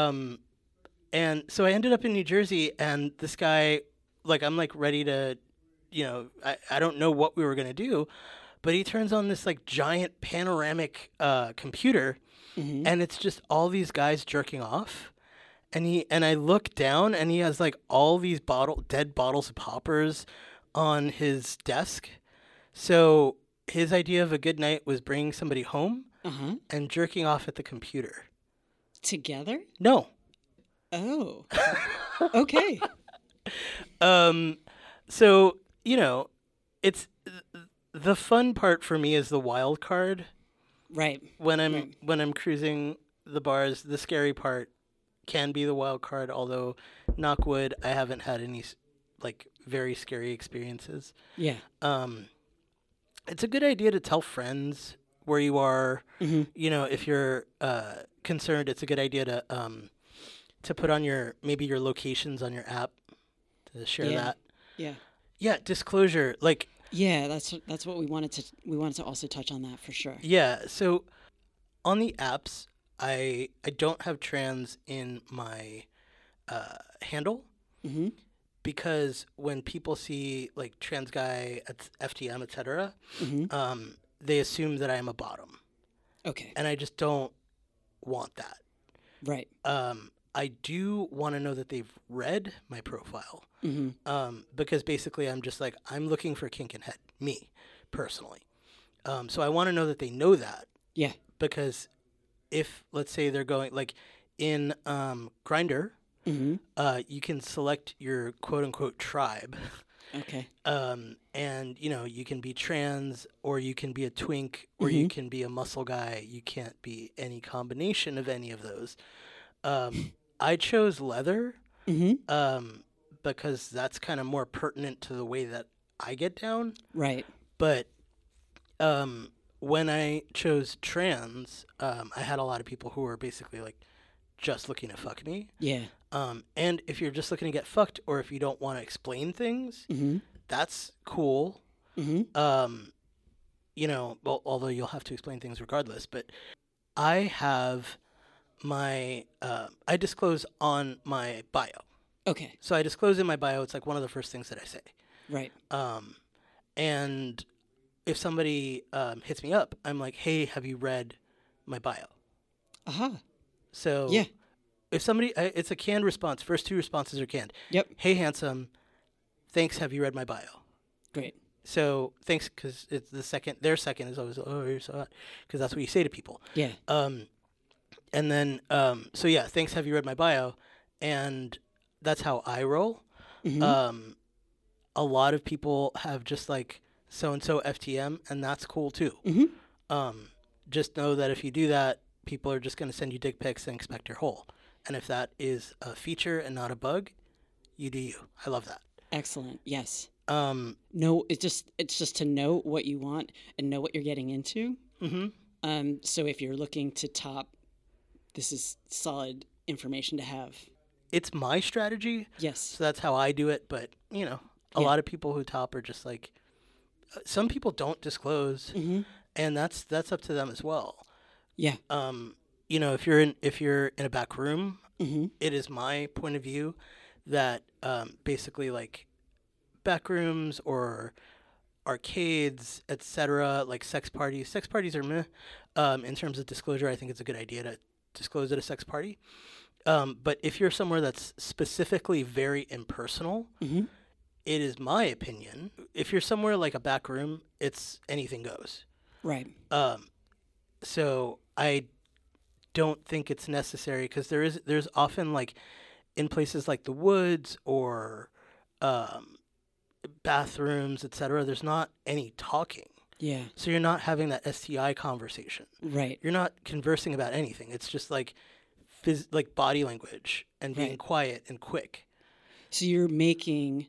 so I ended up in New Jersey, and this guy, like, I'm like ready to, you know, I don't know what we were going to do, but he turns on this like giant panoramic computer, and it's just all these guys jerking off. And I look down, and he has like all these dead bottles of poppers on his desk. So his idea of a good night was bringing somebody home and jerking off at the computer. Together? No. Oh. Okay. So, you know, it's the fun part for me is the wild card. Right. When I'm cruising the bars, the scary part can be the wild card, although knock wood, I haven't had any like very scary experiences. Yeah. It's a good idea to tell friends where you are. You know, if you're concerned, it's a good idea to put on your locations on your app to share that. Yeah. Yeah, disclosure, like. Yeah, that's what we wanted to also touch on that for sure. Yeah, so on the apps, I don't have trans in my handle because when people see like trans guy at FTM, etc., they assume that I am a bottom. Okay. And I just don't want that. Right. I do want to know that they've read my profile because basically I'm just like, I'm looking for kink and head, me, personally. So I want to know that they know that. Yeah. Because if, let's say they're going, like in Grindr, you can select your quote-unquote tribe. Okay. And, you know, you can be trans or you can be a twink or you can be a muscle guy. You can't be any combination of any of those. I chose leather because that's kind of more pertinent to the way that I get down. Right. But when I chose trans, I had a lot of people who were basically like just looking to fuck me. Yeah. And if you're just looking to get fucked or if you don't want to explain things, that's cool. You know, well, although you'll have to explain things regardless. But I have I disclose on my bio. Okay. So I disclose in my bio. It's like one of the first things that I say. Right. And if somebody hits me up, I'm like, hey, have you read my bio? Aha. So yeah. If somebody, it's a canned response. First two responses are canned. Yep. Hey, handsome. Thanks. Have you read my bio? Great. So thanks, because it's the second. Their second is always, oh, you're so hot, because that's what you say to people. Yeah. And then so yeah, thanks. Have you read my bio? And that's how I roll. Mm-hmm. A lot of people have just like so and so FTM, and that's cool too. Mm-hmm. Just know that if you do that, people are just going to send you dick pics and expect your whole. And if that is a feature and not a bug, you do you. I love that. Excellent. Yes. No, it's just to know what you want and know what you're getting into. Mm-hmm. So if you're looking to top, this is solid information to have. It's my strategy. Yes. So that's how I do it. But, a lot of people who top are just like, some people don't disclose, mm-hmm. and that's up to them as well. Yeah. If you're in a back room, mm-hmm. it is my point of view that basically like back rooms or arcades, etc., like sex parties are meh. In terms of disclosure, I think it's a good idea to disclose at a sex party. But if you're somewhere that's specifically very impersonal, mm-hmm. it is my opinion. If you're somewhere like a back room, it's anything goes. Right. So I don't think it's necessary, because there's often like in places like the woods or bathrooms, etc. There's not any talking. Yeah. So you're not having that STI conversation. Right. You're not conversing about anything. It's just like like body language and being quiet and quick. So you're making,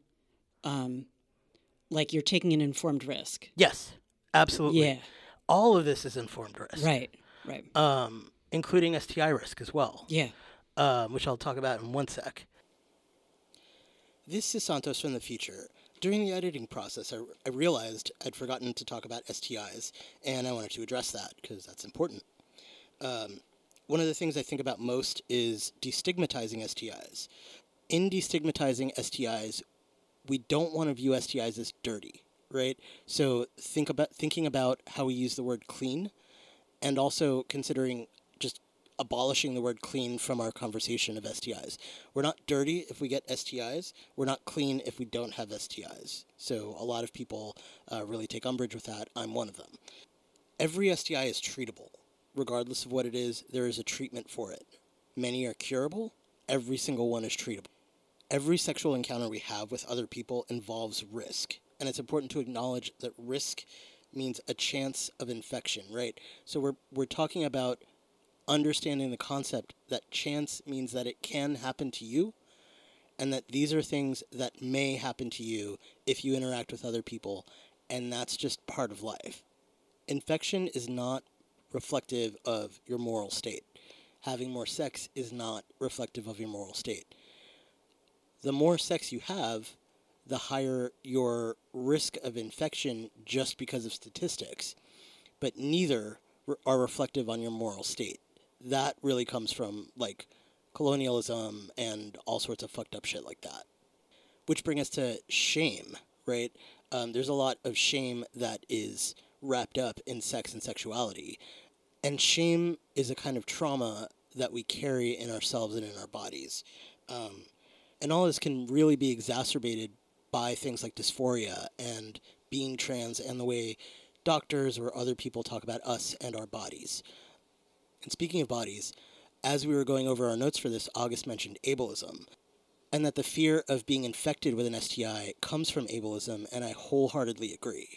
like you're taking an informed risk. Yes, absolutely. Yeah. All of this is informed risk. Right. Including STI risk as well. Yeah. Which I'll talk about in one sec. This is Santos from the future. During the editing process, I realized I'd forgotten to talk about STIs, and I wanted to address that because that's important. One of the things I think about most is destigmatizing STIs. In destigmatizing STIs, we don't want to view STIs as dirty, right? So thinking about how we use the word clean, and also considering just abolishing the word clean from our conversation of STIs. We're not dirty if we get STIs. We're not clean if we don't have STIs. So a lot of people really take umbrage with that. I'm one of them. Every STI is treatable. Regardless of what it is, there is a treatment for it. Many are curable. Every single one is treatable. Every sexual encounter we have with other people involves risk. And it's important to acknowledge that risk means a chance of infection, right? So we're talking about understanding the concept that chance means that it can happen to you, and that these are things that may happen to you if you interact with other people, and that's just part of life. Infection is not reflective of your moral state. Having more sex is not reflective of your moral state. The more sex you have, the higher your risk of infection just because of statistics, but neither are reflective on your moral state. That really comes from like colonialism and all sorts of fucked up shit like that. Which brings us to shame, right? There's a lot of shame that is wrapped up in sex and sexuality. And shame is a kind of trauma that we carry in ourselves and in our bodies. And all this can really be exacerbated by things like dysphoria and being trans and the way doctors or other people talk about us and our bodies. And speaking of bodies, as we were going over our notes for this, August mentioned ableism, and that the fear of being infected with an STI comes from ableism, and I wholeheartedly agree.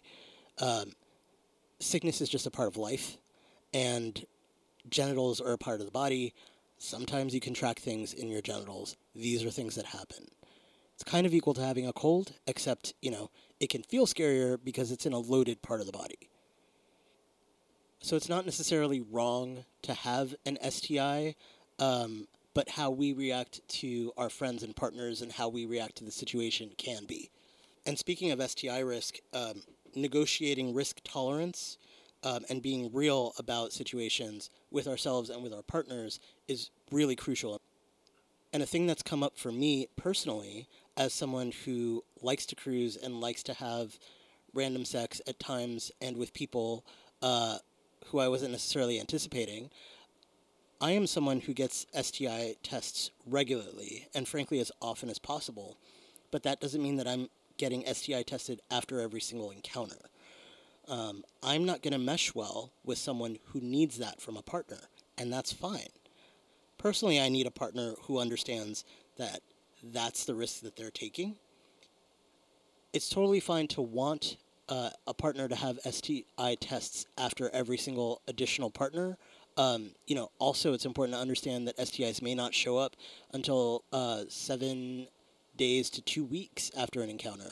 Sickness is just a part of life, and genitals are a part of the body. Sometimes you contract things in your genitals. These are things that happen. It's kind of equal to having a cold, except, it can feel scarier because it's in a loaded part of the body. So it's not necessarily wrong to have an STI, but how we react to our friends and partners and how we react to the situation can be. And speaking of STI risk, negotiating risk tolerance and being real about situations with ourselves and with our partners is really crucial. And a thing that's come up for me personally, as someone who likes to cruise and likes to have random sex at times and with people who I wasn't necessarily anticipating, I am someone who gets STI tests regularly and frankly as often as possible. But that doesn't mean that I'm getting STI tested after every single encounter. I'm not going to mesh well with someone who needs that from a partner, and that's fine. Personally, I need a partner who understands that that's the risk that they're taking. It's totally fine to want a partner to have STI tests after every single additional partner. Also, it's important to understand that STIs may not show up until 7 days to 2 weeks after an encounter.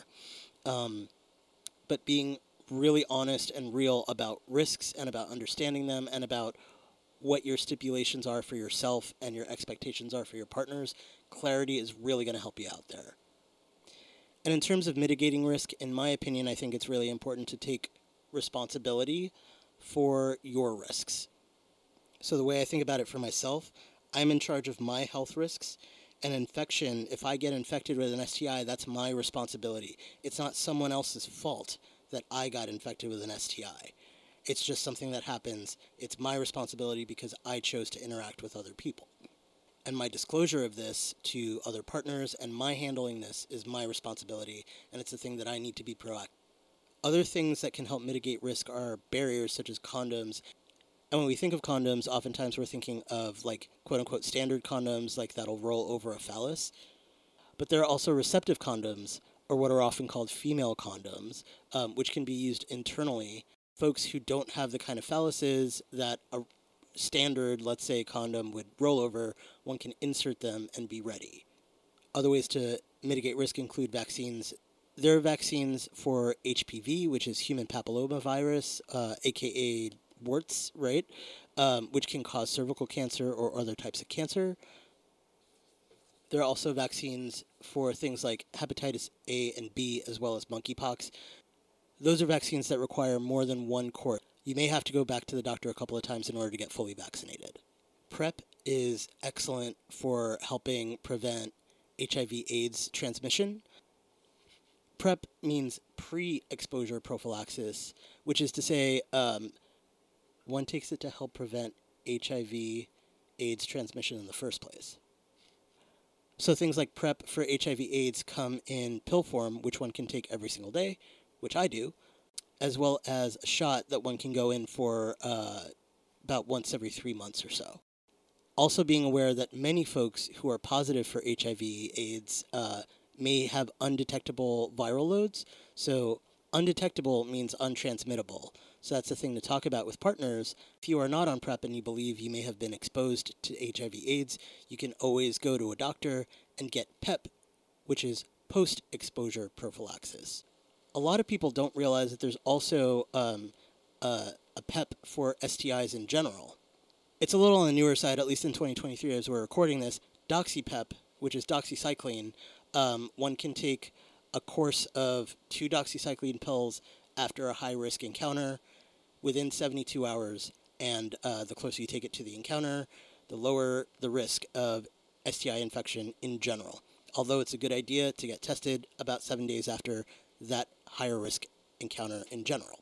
But being really honest and real about risks and about understanding them and about what your stipulations are for yourself and your expectations are for your partners, clarity is really going to help you out there. And in terms of mitigating risk, in my opinion, I think it's really important to take responsibility for your risks. So the way I think about it for myself, I'm in charge of my health risks. An infection, if I get infected with an STI, that's my responsibility. It's not someone else's fault that I got infected with an STI. It's just something that happens. It's my responsibility because I chose to interact with other people. And my disclosure of this to other partners and my handling this is my responsibility, and it's a thing that I need to be proactive. Other things that can help mitigate risk are barriers such as condoms. And when we think of condoms, oftentimes we're thinking of like quote-unquote standard condoms, like that'll roll over a phallus. But there are also receptive condoms, or what are often called female condoms, which can be used internally. Folks who don't have the kind of phalluses that a standard, let's say, condom would roll over, one can insert them and be ready. Other ways to mitigate risk include vaccines. There are vaccines for HPV, which is human papillomavirus, aka warts, right? Which can cause cervical cancer or other types of cancer. There are also vaccines for things like hepatitis A and B, as well as monkeypox. Those are vaccines that require more than one course. You may have to go back to the doctor a couple of times in order to get fully vaccinated. PrEP is excellent for helping prevent HIV/AIDS transmission. PrEP means pre-exposure prophylaxis, which is to say one takes it to help prevent HIV/AIDS transmission in the first place. So things like PrEP for HIV/AIDS come in pill form, which one can take every single day, which I do, as well as a shot that one can go in for about once every 3 months or so. Also being aware that many folks who are positive for HIV/AIDS may have undetectable viral loads. So undetectable means untransmittable. So that's the thing to talk about with partners. If you are not on PrEP and you believe you may have been exposed to HIV/AIDS, you can always go to a doctor and get PEP, which is post-exposure prophylaxis. A lot of people don't realize that there's also a PEP for STIs in general. It's a little on the newer side, at least in 2023 as we're recording this. DoxyPEP, which is doxycycline, one can take a course of 2 doxycycline pills after a high-risk encounter within 72 hours, and the closer you take it to the encounter, the lower the risk of STI infection in general. Although it's a good idea to get tested about 7 days after that higher-risk encounter in general.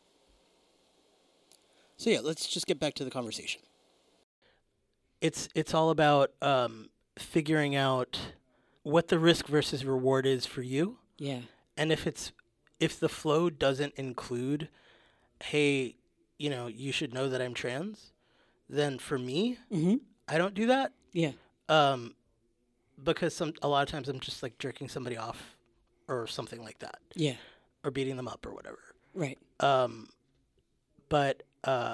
So yeah, let's just get back to the conversation. It's all about figuring out what the risk versus reward is for you. Yeah. And if the flow doesn't include, hey, you should know that I'm trans, then for me, I don't do that. Yeah. Because a lot of times I'm just like jerking somebody off or something like that. Yeah. Or beating them up or whatever. Right. But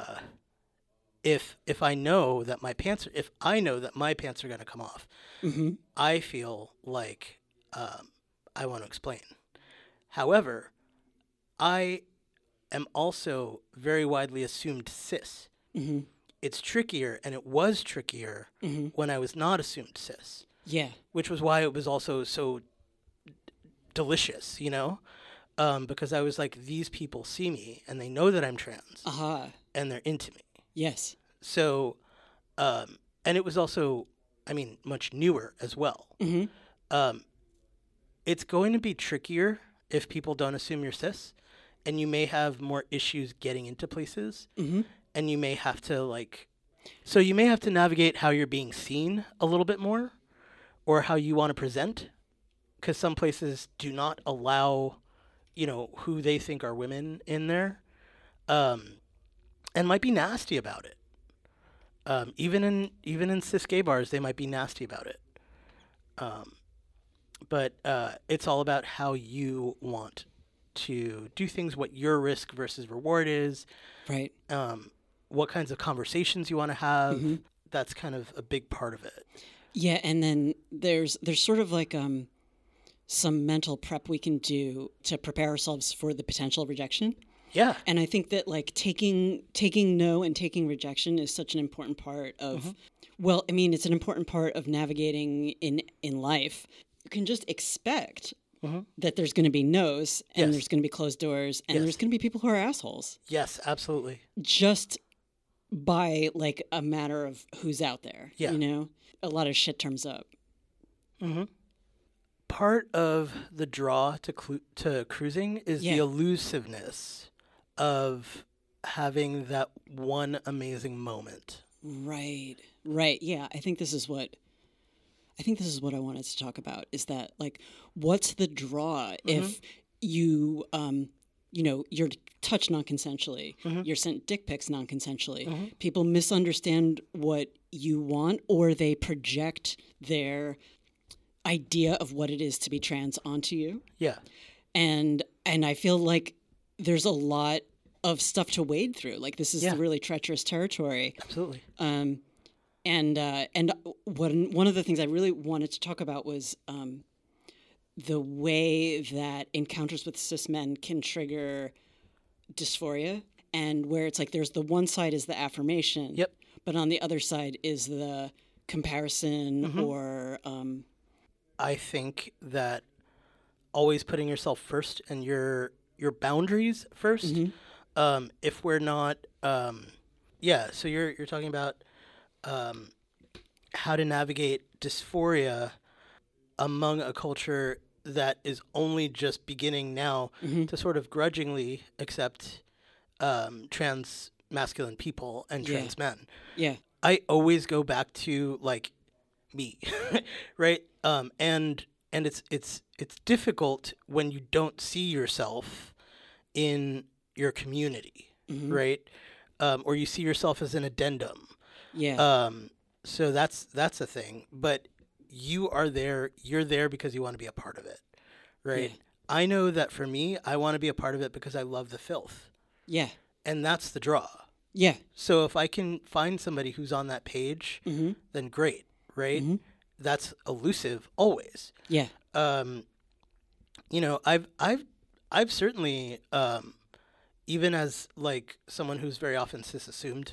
if I know that my pants are going to come off, I feel like I want to explain. However, I am also very widely assumed cis. It's trickier, and it was trickier when I was not assumed cis. Yeah. Which was why it was also so delicious, because I was like, these people see me, and they know that I'm trans. and they're into me. Yes. So, and it was also, I mean, much newer as well. Mm-hmm. It's going to be trickier if people don't assume you're cis, and you may have more issues getting into places, mm-hmm. and you may have to so you may have to navigate how you're being seen a little bit more, or how you want to present, because some places do not allow, who they think are women in there, and might be nasty about it. Even in cis gay bars, they might be nasty about it. But it's all about how you want to do things, what your risk versus reward is. Right. What kinds of conversations you want to have. Mm-hmm. That's kind of a big part of it. Yeah, and then there's sort of like some mental prep we can do to prepare ourselves for the potential rejection. Yeah. And I think that like taking no and taking rejection is such an important part of, Mm-hmm. well, I mean, it's an important part of navigating in life. You can just expect Mm-hmm. that there's going to be no's and Yes. there's going to be closed doors and Yes. there's going to be people who are assholes. Yes, absolutely. Just by like a matter of who's out there. Yeah. A lot of shit turns up. Mm-hmm. Part of the draw to cruising is the elusiveness of having that one amazing moment. Right. Yeah. I think this is what I wanted to talk about, is that like, what's the draw if you, you're touched non-consensually, you're sent dick pics non-consensually, people misunderstand what you want, or they project their idea of what it is to be trans onto you. Yeah. And I feel like there's a lot of stuff to wade through. Like, this is really treacherous territory. Absolutely. And one of the things I really wanted to talk about was the way that encounters with cis men can trigger dysphoria, and where it's like there's the one side is the affirmation, Yep. but on the other side is the comparison or I think that always putting yourself first and your boundaries first. If we're not, so you're talking about how to navigate dysphoria among a culture that is only just beginning now to sort of grudgingly accept trans masculine people and trans men. Yeah. I always go back to like me, right? And it's difficult when you don't see yourself in your community, right? Or you see yourself as an addendum. Yeah. So that's a thing, but you're there because you want to be a part of it, right? Yeah. I know that for me, I want to be a part of it because I love the filth. Yeah. And that's the draw. Yeah. So if I can find somebody who's on that page, then great, right? That's elusive always. Yeah. I've certainly, even as like someone who's very often cis assumed,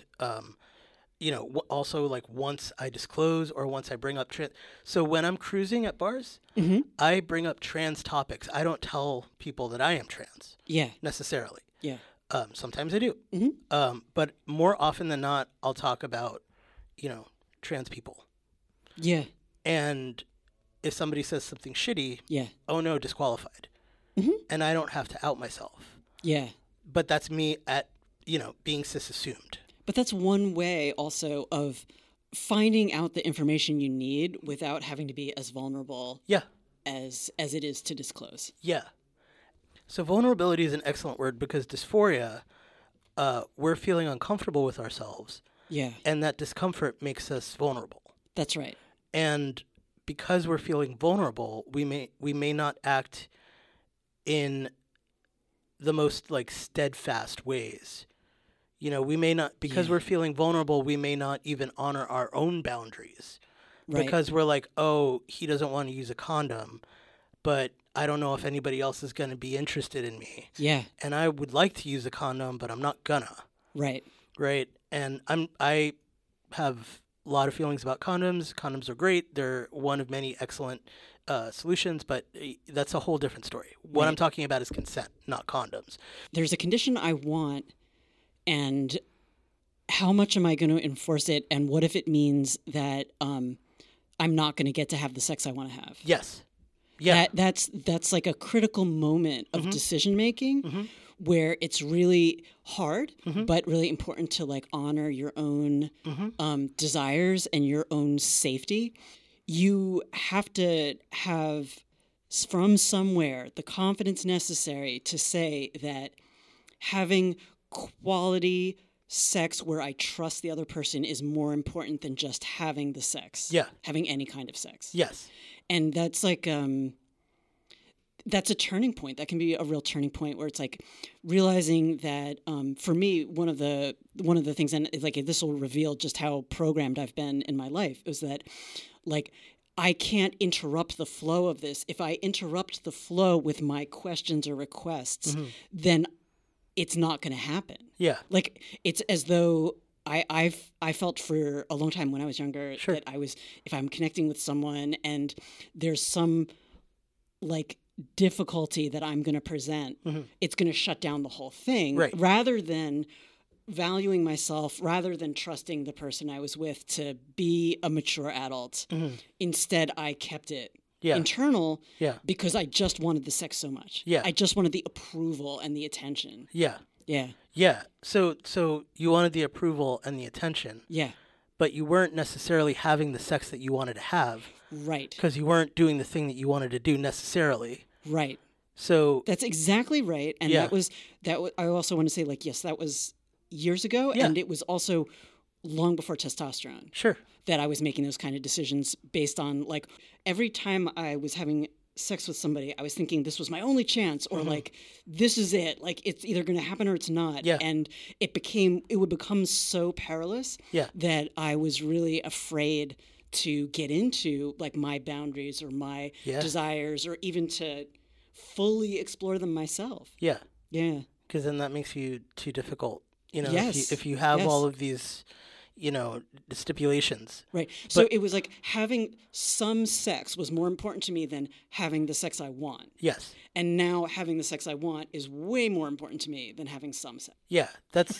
also like once I disclose or once I bring up trans. So when I'm cruising at bars, I bring up trans topics. I don't tell people that I am trans. Yeah. Necessarily. Yeah. Sometimes I do. But more often than not, I'll talk about, trans people. Yeah. And if somebody says something shitty, Yeah. oh no, disqualified. And I don't have to out myself. Yeah. But that's me at, being cis assumed. But that's one way also of finding out the information you need without having to be as vulnerable as it is to disclose. Yeah. So vulnerability is an excellent word because dysphoria, we're feeling uncomfortable with ourselves. Yeah. And that discomfort makes us vulnerable. That's right. And because we're feeling vulnerable, we may not act in the most like steadfast ways. We may not, because we're feeling vulnerable, we may not even honor our own boundaries. Right. Because we're like, oh, he doesn't want to use a condom, but I don't know if anybody else is going to be interested in me. Yeah. And I would like to use a condom, but I'm not gonna. Right. Right. And I have a lot of feelings about condoms. Condoms are great. They're one of many excellent solutions, but that's a whole different story. What I'm talking about is consent, not condoms. There's a condition I want, and how much am I going to enforce it? And what if it means that I'm not going to get to have the sex I want to have? Yes. Yeah. That's like a critical moment of decision making where it's really hard, but really important to like honor your own desires and your own safety. You have to have from somewhere the confidence necessary to say that having quality sex where I trust the other person is more important than just having the sex. Yeah. Having any kind of sex. Yes. And that's like, that's a turning point. That can be a real turning point where it's like realizing that, for me, one of the things, and like this will reveal just how programmed I've been in my life, is that like I can't interrupt the flow of this. If I interrupt the flow with my questions or requests, then it's not going to happen. Yeah. Like it's as though I felt for a long time when I was younger that if I'm connecting with someone and there's some like difficulty that I'm going to present, it's going to shut down the whole thing. Right. Rather than valuing myself, rather than trusting the person I was with to be a mature adult, instead I kept it internal because I just wanted the sex so much. Yeah. I just wanted the approval and the attention. Yeah. Yeah. Yeah. So you wanted the approval and the attention. Yeah. But you weren't necessarily having the sex that you wanted to have. Right. Because you weren't doing the thing that you wanted to do necessarily. Right. So that's exactly right. And that was I also want to say, like, yes, that was years ago. And it was also long before testosterone. Sure. That I was making those kind of decisions based on, like, every time I was having sex with somebody, I was thinking this was my only chance, or like, this is it. Like, it's either going to happen or it's not. Yeah. And it would become so perilous that I was really afraid to get into like my boundaries or my desires, or even to fully explore them myself. Yeah. Yeah. Because then that makes you too difficult. You know, yes. if you have all of these, you know, stipulations. Right. So it was like having some sex was more important to me than having the sex I want. Yes. And now having the sex I want is way more important to me than having some sex. Yeah, that's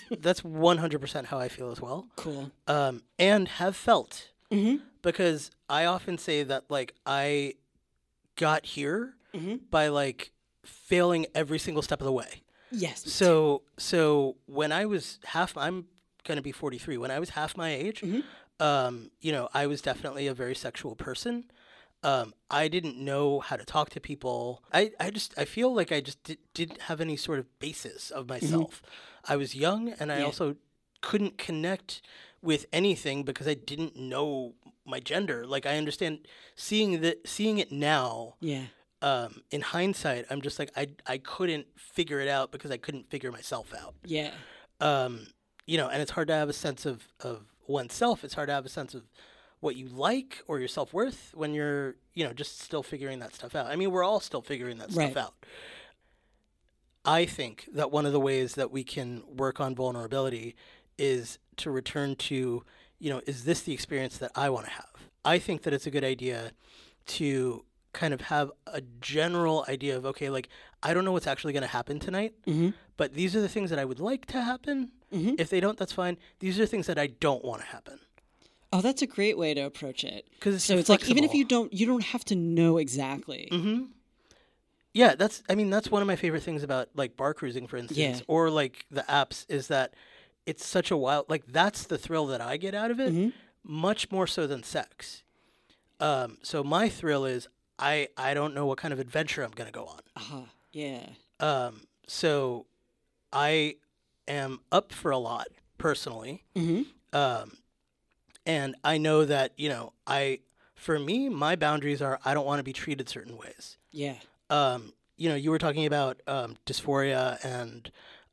100% how I feel as well. Cool. And have felt. Because I often say that, like, I got here by, like, failing every single step of the way. Yes. So when I was I'm going to be 43. When I was half my age, you know, I was definitely a very sexual person. I didn't know how to talk to people. I feel like I just didn't have any sort of basis of myself. I was young, and I also couldn't connect with anything because I didn't know my gender. Like, I understand seeing it now. Yeah. In hindsight, I'm just like, I couldn't figure it out because I couldn't figure myself out. Yeah. You know, and it's hard to have a sense of oneself. It's hard to have a sense of what you like or your self-worth when you're, you know, just still figuring that stuff out. I mean, we're all still figuring that stuff out. I think that one of the ways that we can work on vulnerability is to return to, you know, is this the experience that I want to have? I think that it's a good idea to kind of have a general idea of, okay, like, I don't know what's actually going to happen tonight, but these are the things that I would like to happen. If they don't, that's fine. These are things that I don't want to happen. Oh, that's a great way to approach it. Because so it's flexible. Like, even if you don't have to know exactly. Yeah, that's one of my favorite things about, like, bar cruising, for instance, or like the apps, is that it's such a wild, like, that's the thrill that I get out of it, much more so than sex. So my thrill is I don't know what kind of adventure I'm going to go on. Yeah. So I am up for a lot personally. And I know that, you know, for me, my boundaries are, I don't want to be treated certain ways. Yeah. You know, you were talking about dysphoria, and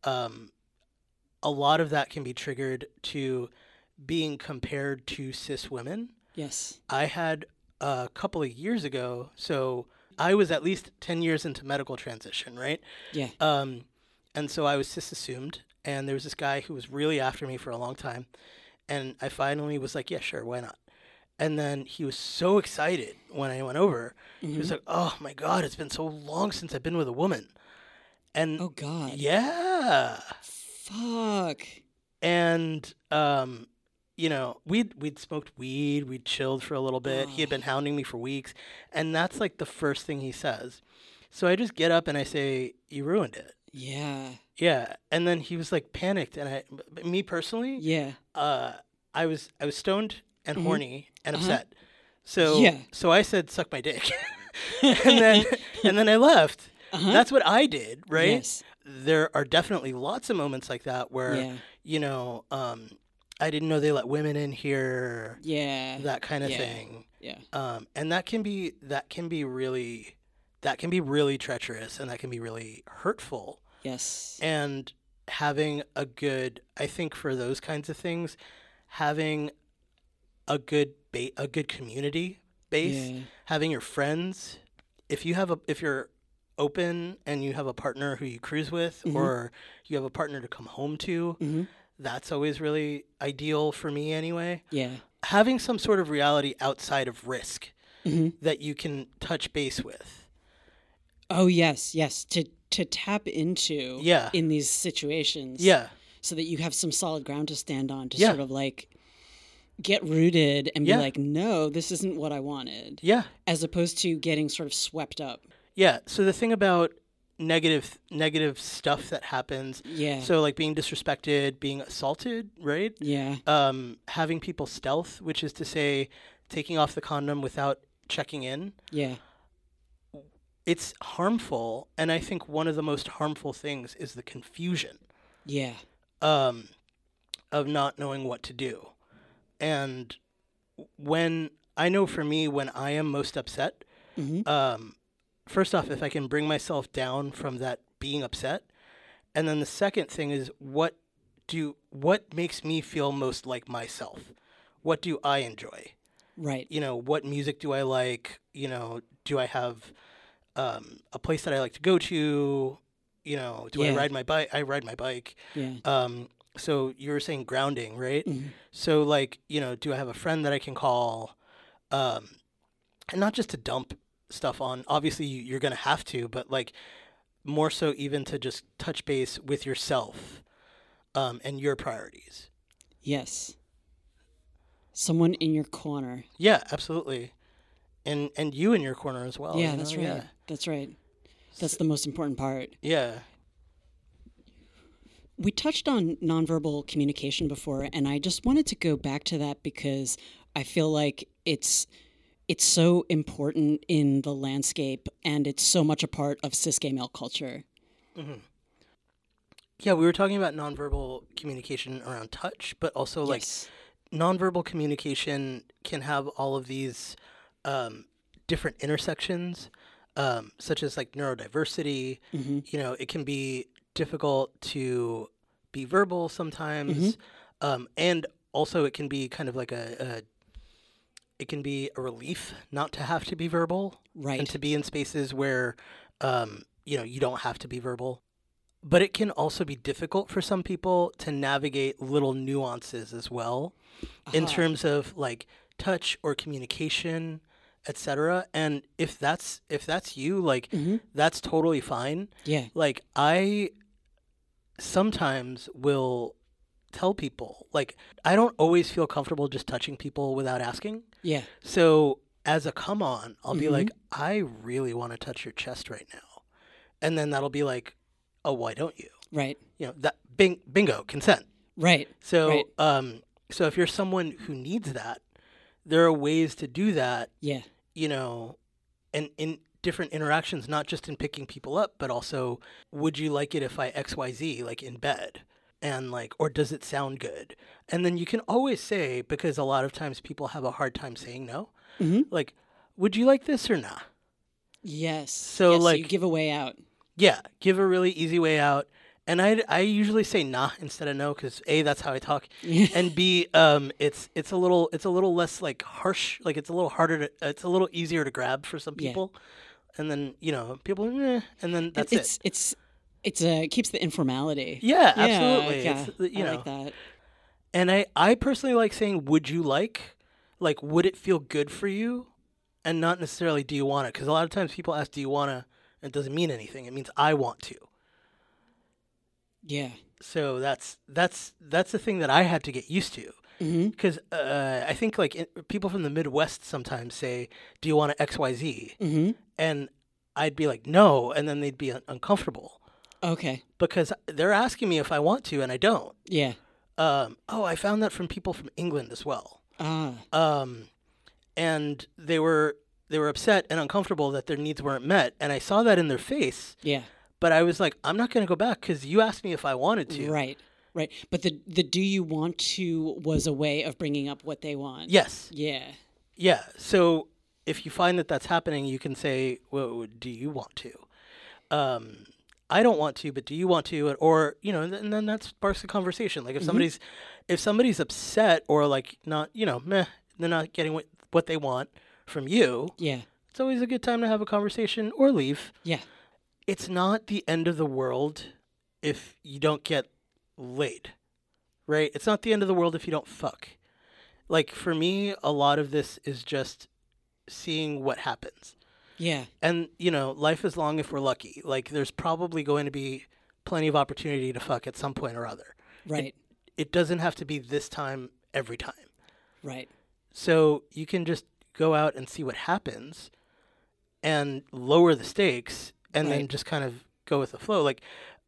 a lot of that can be triggered to being compared to cis women. Yes. I had a couple of years ago, so I was at least 10 years into medical transition, right? Yeah. And so I was cis assumed, and there was this guy who was really after me for a long time, and I finally was like, yeah, sure, why not? And then he was so excited when I went over. He was like, oh my God, it's been so long since I've been with a woman. And oh God. Yeah. Fuck. And we'd smoked weed, we'd chilled for a little bit. He had been hounding me for weeks, and that's like the first thing he says. So I just get up and I say, "You ruined it." Yeah. Yeah. And then he was like panicked, and me personally, Yeah. I was stoned and horny and upset. So so I said, "Suck my dick," and then I left. That's what I did, right? Yes. There are definitely lots of moments like that where I didn't know they let women in here. Yeah. That kind of thing. Yeah. And that can be really treacherous, and that can be really hurtful. Yes. And having I think for those kinds of things, having a good community base, having your friends, if you're open and you have a partner who you cruise with, or you have a partner to come home to, that's always really ideal for me anyway. Yeah. Having some sort of reality outside of risk that you can touch base with. Oh, yes. To tap into in these situations. Yeah. So that you have some solid ground to stand on to sort of like get rooted and be like, no, this isn't what I wanted. Yeah. As opposed to getting sort of swept up. Yeah. So the thing about negative stuff that happens. Yeah. So like being disrespected, being assaulted, right? Yeah. Having people stealth, which is to say taking off the condom without checking in. Yeah. It's harmful, and I think one of the most harmful things is the confusion. Yeah. Of not knowing what to do. And when I know for me, when I am most upset, first off, if I can bring myself down from that being upset, and then the second thing is what makes me feel most like myself? What do I enjoy? Right. What music do I like? Do I have a place that I like to go to? Do I ride my bike? I ride my bike. Yeah. So you were saying grounding, right? So like, do I have a friend that I can call? And not just to dump stuff on. Obviously, you're going to have to, but like more so even to just touch base with yourself and your priorities. Yes. Someone in your corner. Yeah, absolutely. And you in your corner as well. Yeah, that's right. Yeah. That's right. That's the most important part. Yeah. We touched on nonverbal communication before, and I just wanted to go back to that because I feel like it's so important in the landscape, and it's so much a part of cis gay male culture. Yeah, we were talking about nonverbal communication around touch, but also like nonverbal communication can have all of these different intersections, such as like neurodiversity. It can be difficult to be verbal sometimes, and also it can be kind of like it can be a relief not to have to be verbal, right? And to be in spaces where you don't have to be verbal. But it can also be difficult for some people to navigate little nuances as well, in terms of like touch or communication, etc. And if that's you, like that's totally fine. Yeah. Like I sometimes will tell people, like I don't always feel comfortable just touching people without asking. Yeah. So as a come on, I'll be like, I really want to touch your chest right now. And then that'll be like, oh, why don't you? Right. That bingo, consent. Right. So so if you're someone who needs that, there are ways to do that. Yeah. And in different interactions, not just in picking people up, but also, would you like it if I XYZ, like in bed? And like, or does it sound good? And then you can always say, because a lot of times people have a hard time saying no, like, would you like this or not? Yes. So yes, like, you give a way out. Yeah, give a really easy way out. And I usually say nah instead of no, because A, that's how I talk, and B, it's a little less like harsh, like it's a little harder it's a little easier to grab for some people, and then people, and then that's it. It keeps the informality. Yeah, absolutely. Yeah, it's, I like that. And I personally like saying, would you like, would it feel good for you, and not necessarily do you want it, because a lot of times people ask, do you want to, and it doesn't mean anything. It means I want to. Yeah. So that's the thing that I had to get used to. Because I think like people from the Midwest sometimes say, "Do you want to XYZ?" And I'd be like, "No," and then they'd be uncomfortable. Okay. Because they're asking me if I want to, and I don't. Yeah. I found that from people from England as well. And they were upset and uncomfortable that their needs weren't met, and I saw that in their face. Yeah. But I was like, I'm not going to go back because you asked me if I wanted to. Right. But the do you want to was a way of bringing up what they want. Yes. Yeah. Yeah. So if you find that that's happening, you can say, well, do you want to? I don't want to, but do you want to? Or, and then that sparks a conversation. Like if somebody's upset or like not, they're not getting what they want from you. Yeah. It's always a good time to have a conversation or leave. Yeah. It's not the end of the world if you don't get laid, right? It's not the end of the world if you don't fuck. Like for me, a lot of this is just seeing what happens. Yeah. And, life is long if we're lucky. Like there's probably going to be plenty of opportunity to fuck at some point or other. Right. It doesn't have to be this time every time. Right. So you can just go out and see what happens and lower the stakes and then just kind of go with the flow. Like,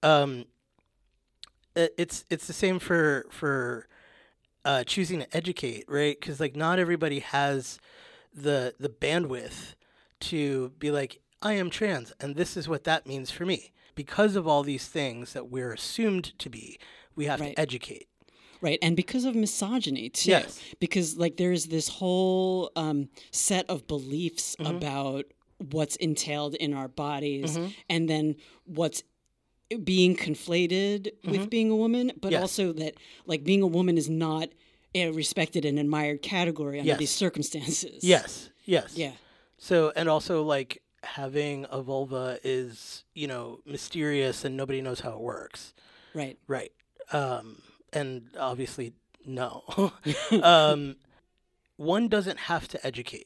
it's the same for choosing to educate, right? Because like not everybody has the bandwidth to be like, I am trans and this is what that means for me. Because of all these things that we're assumed to be, we have to educate. Right, and because of misogyny too. Yes. Because like there's this whole set of beliefs about what's entailed in our bodies, and then what's being conflated with being a woman, but also that like being a woman is not a respected and admired category under these circumstances. Yes. Yeah. So, and also like having a vulva is, mysterious and nobody knows how it works. Right. Right. And obviously, no. One doesn't have to educate.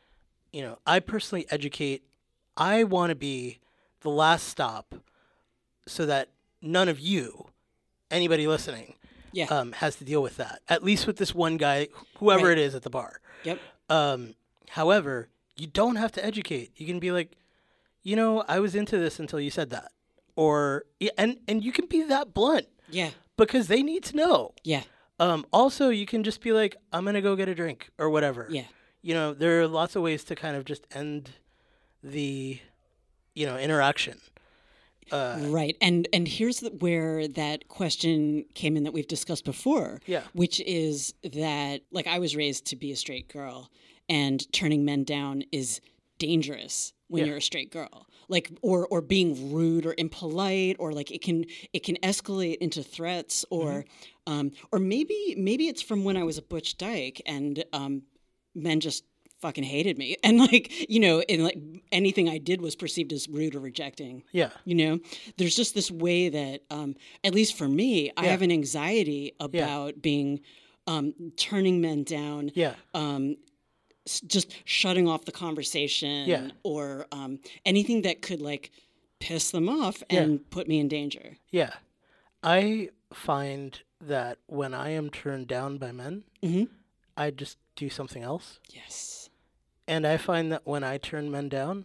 I personally educate. I want to be the last stop so that none of you, anybody listening, has to deal with that. At least with this one guy, whoever it is at the bar. Yep. However, you don't have to educate. You can be like, I was into this until you said that. Or, and you can be that blunt. Yeah. Because they need to know. Yeah. Also, you can just be like, I'm going to go get a drink or whatever. Yeah. There are lots of ways to kind of just end the, interaction. Right. And here's where that question came in that we've discussed before. Yeah. Which is that, like, I was raised to be a straight girl, and turning men down is dangerous when you're a straight girl. Like, or being rude or impolite, or like it can escalate into threats, or maybe it's from when I was a butch dyke and men just fucking hated me, and like and like anything I did was perceived as rude or rejecting. Yeah, there's just this way that at least for me, I have an anxiety about being turning men down. Yeah. Just shutting off the conversation or anything that could like piss them off and put me in danger. Yeah. I find that when I am turned down by men, I just do something else. Yes. And I find that when I turn men down,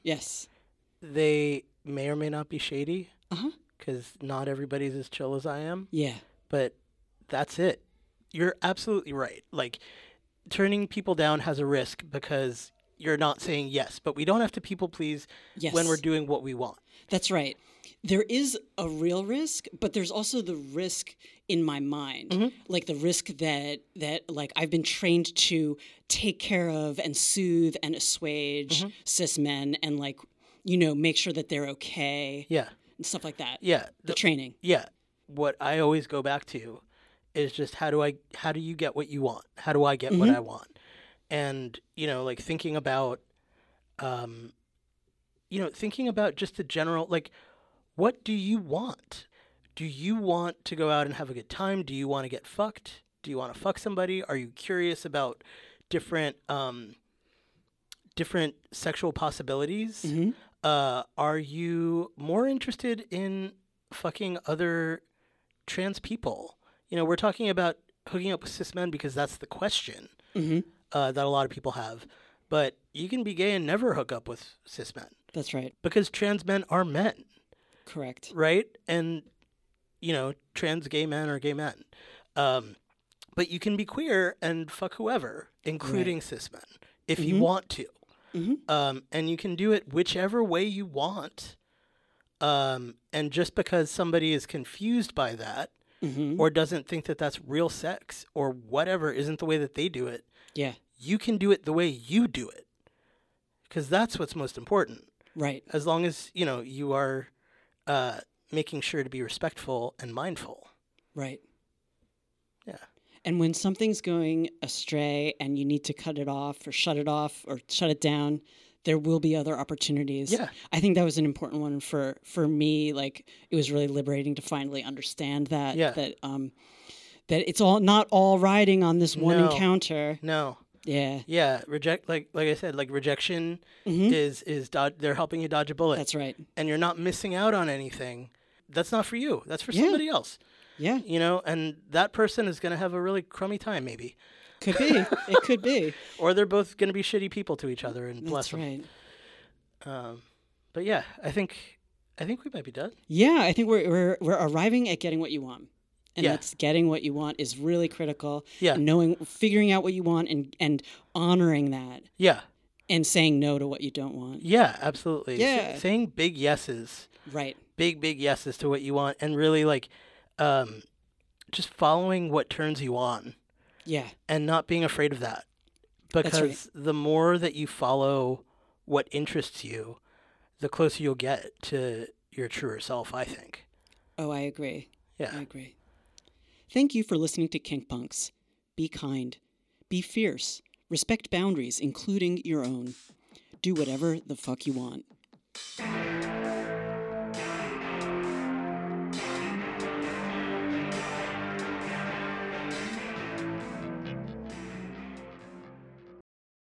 they may or may not be shady because not everybody's as chill as I am. Yeah. But that's it. You're absolutely right. Like, turning people down has a risk because you're not saying yes, but we don't have to people please when we're doing what we want. That's right. There is a real risk, but there's also the risk in my mind, like the risk that like I've been trained to take care of and soothe and assuage cis men and like, make sure that they're okay. Yeah. And stuff like that. Yeah. The training. Yeah. What I always go back to is just how do you get what you want? How do I get what I want? And, like thinking about just the general, like, what do you want? Do you want to go out and have a good time? Do you want to get fucked? Do you want to fuck somebody? Are you curious about different sexual possibilities? Are you more interested in fucking other trans people. You know, we're talking about hooking up with cis men because that's the question that a lot of people have. But you can be gay and never hook up with cis men. That's right. Because trans men are men. Correct. Right? And, you know, trans gay men are gay men. But you can be queer and fuck whoever, including cis men, if you want to. And you can do it whichever way you want. And just because somebody is confused by that or doesn't think that that's real sex or whatever isn't the way that they do it, you can do it the way you do it. Because that's what's most important. Right. As long as, you know, you are making sure to be respectful and mindful. Right. Yeah. And when something's going astray and you need to cut it off or shut it down, there will be other opportunities. Yeah. I think that was an important one for me. Like, it was really liberating to finally understand that, that it's not all riding on this one encounter. No. Yeah. Yeah. Like I said, like rejection is they're helping you dodge a bullet. That's right. And you're not missing out on anything. That's not for you. That's for somebody else. Yeah. You know, and that person is going to have a really crummy time, maybe. Could be. It could be. Or they're both going to be shitty people to each other, and bless them. That's right. But yeah, I think we might be done. Yeah, I think we're arriving at getting what you want. And that's getting what you want is really critical. Yeah. And figuring out what you want and honoring that. Yeah. And saying no to what you don't want. Yeah, absolutely. Yeah. Saying big yeses. Right. Big yeses to what you want, and really like just following what turns you on. Yeah. And not being afraid of that. Because the more that you follow what interests you, the closer you'll get to your truer self, I think. Oh, I agree. Yeah. I agree. Thank you for listening to Kink Punks. Be kind. Be fierce. Respect boundaries, including your own. Do whatever the fuck you want.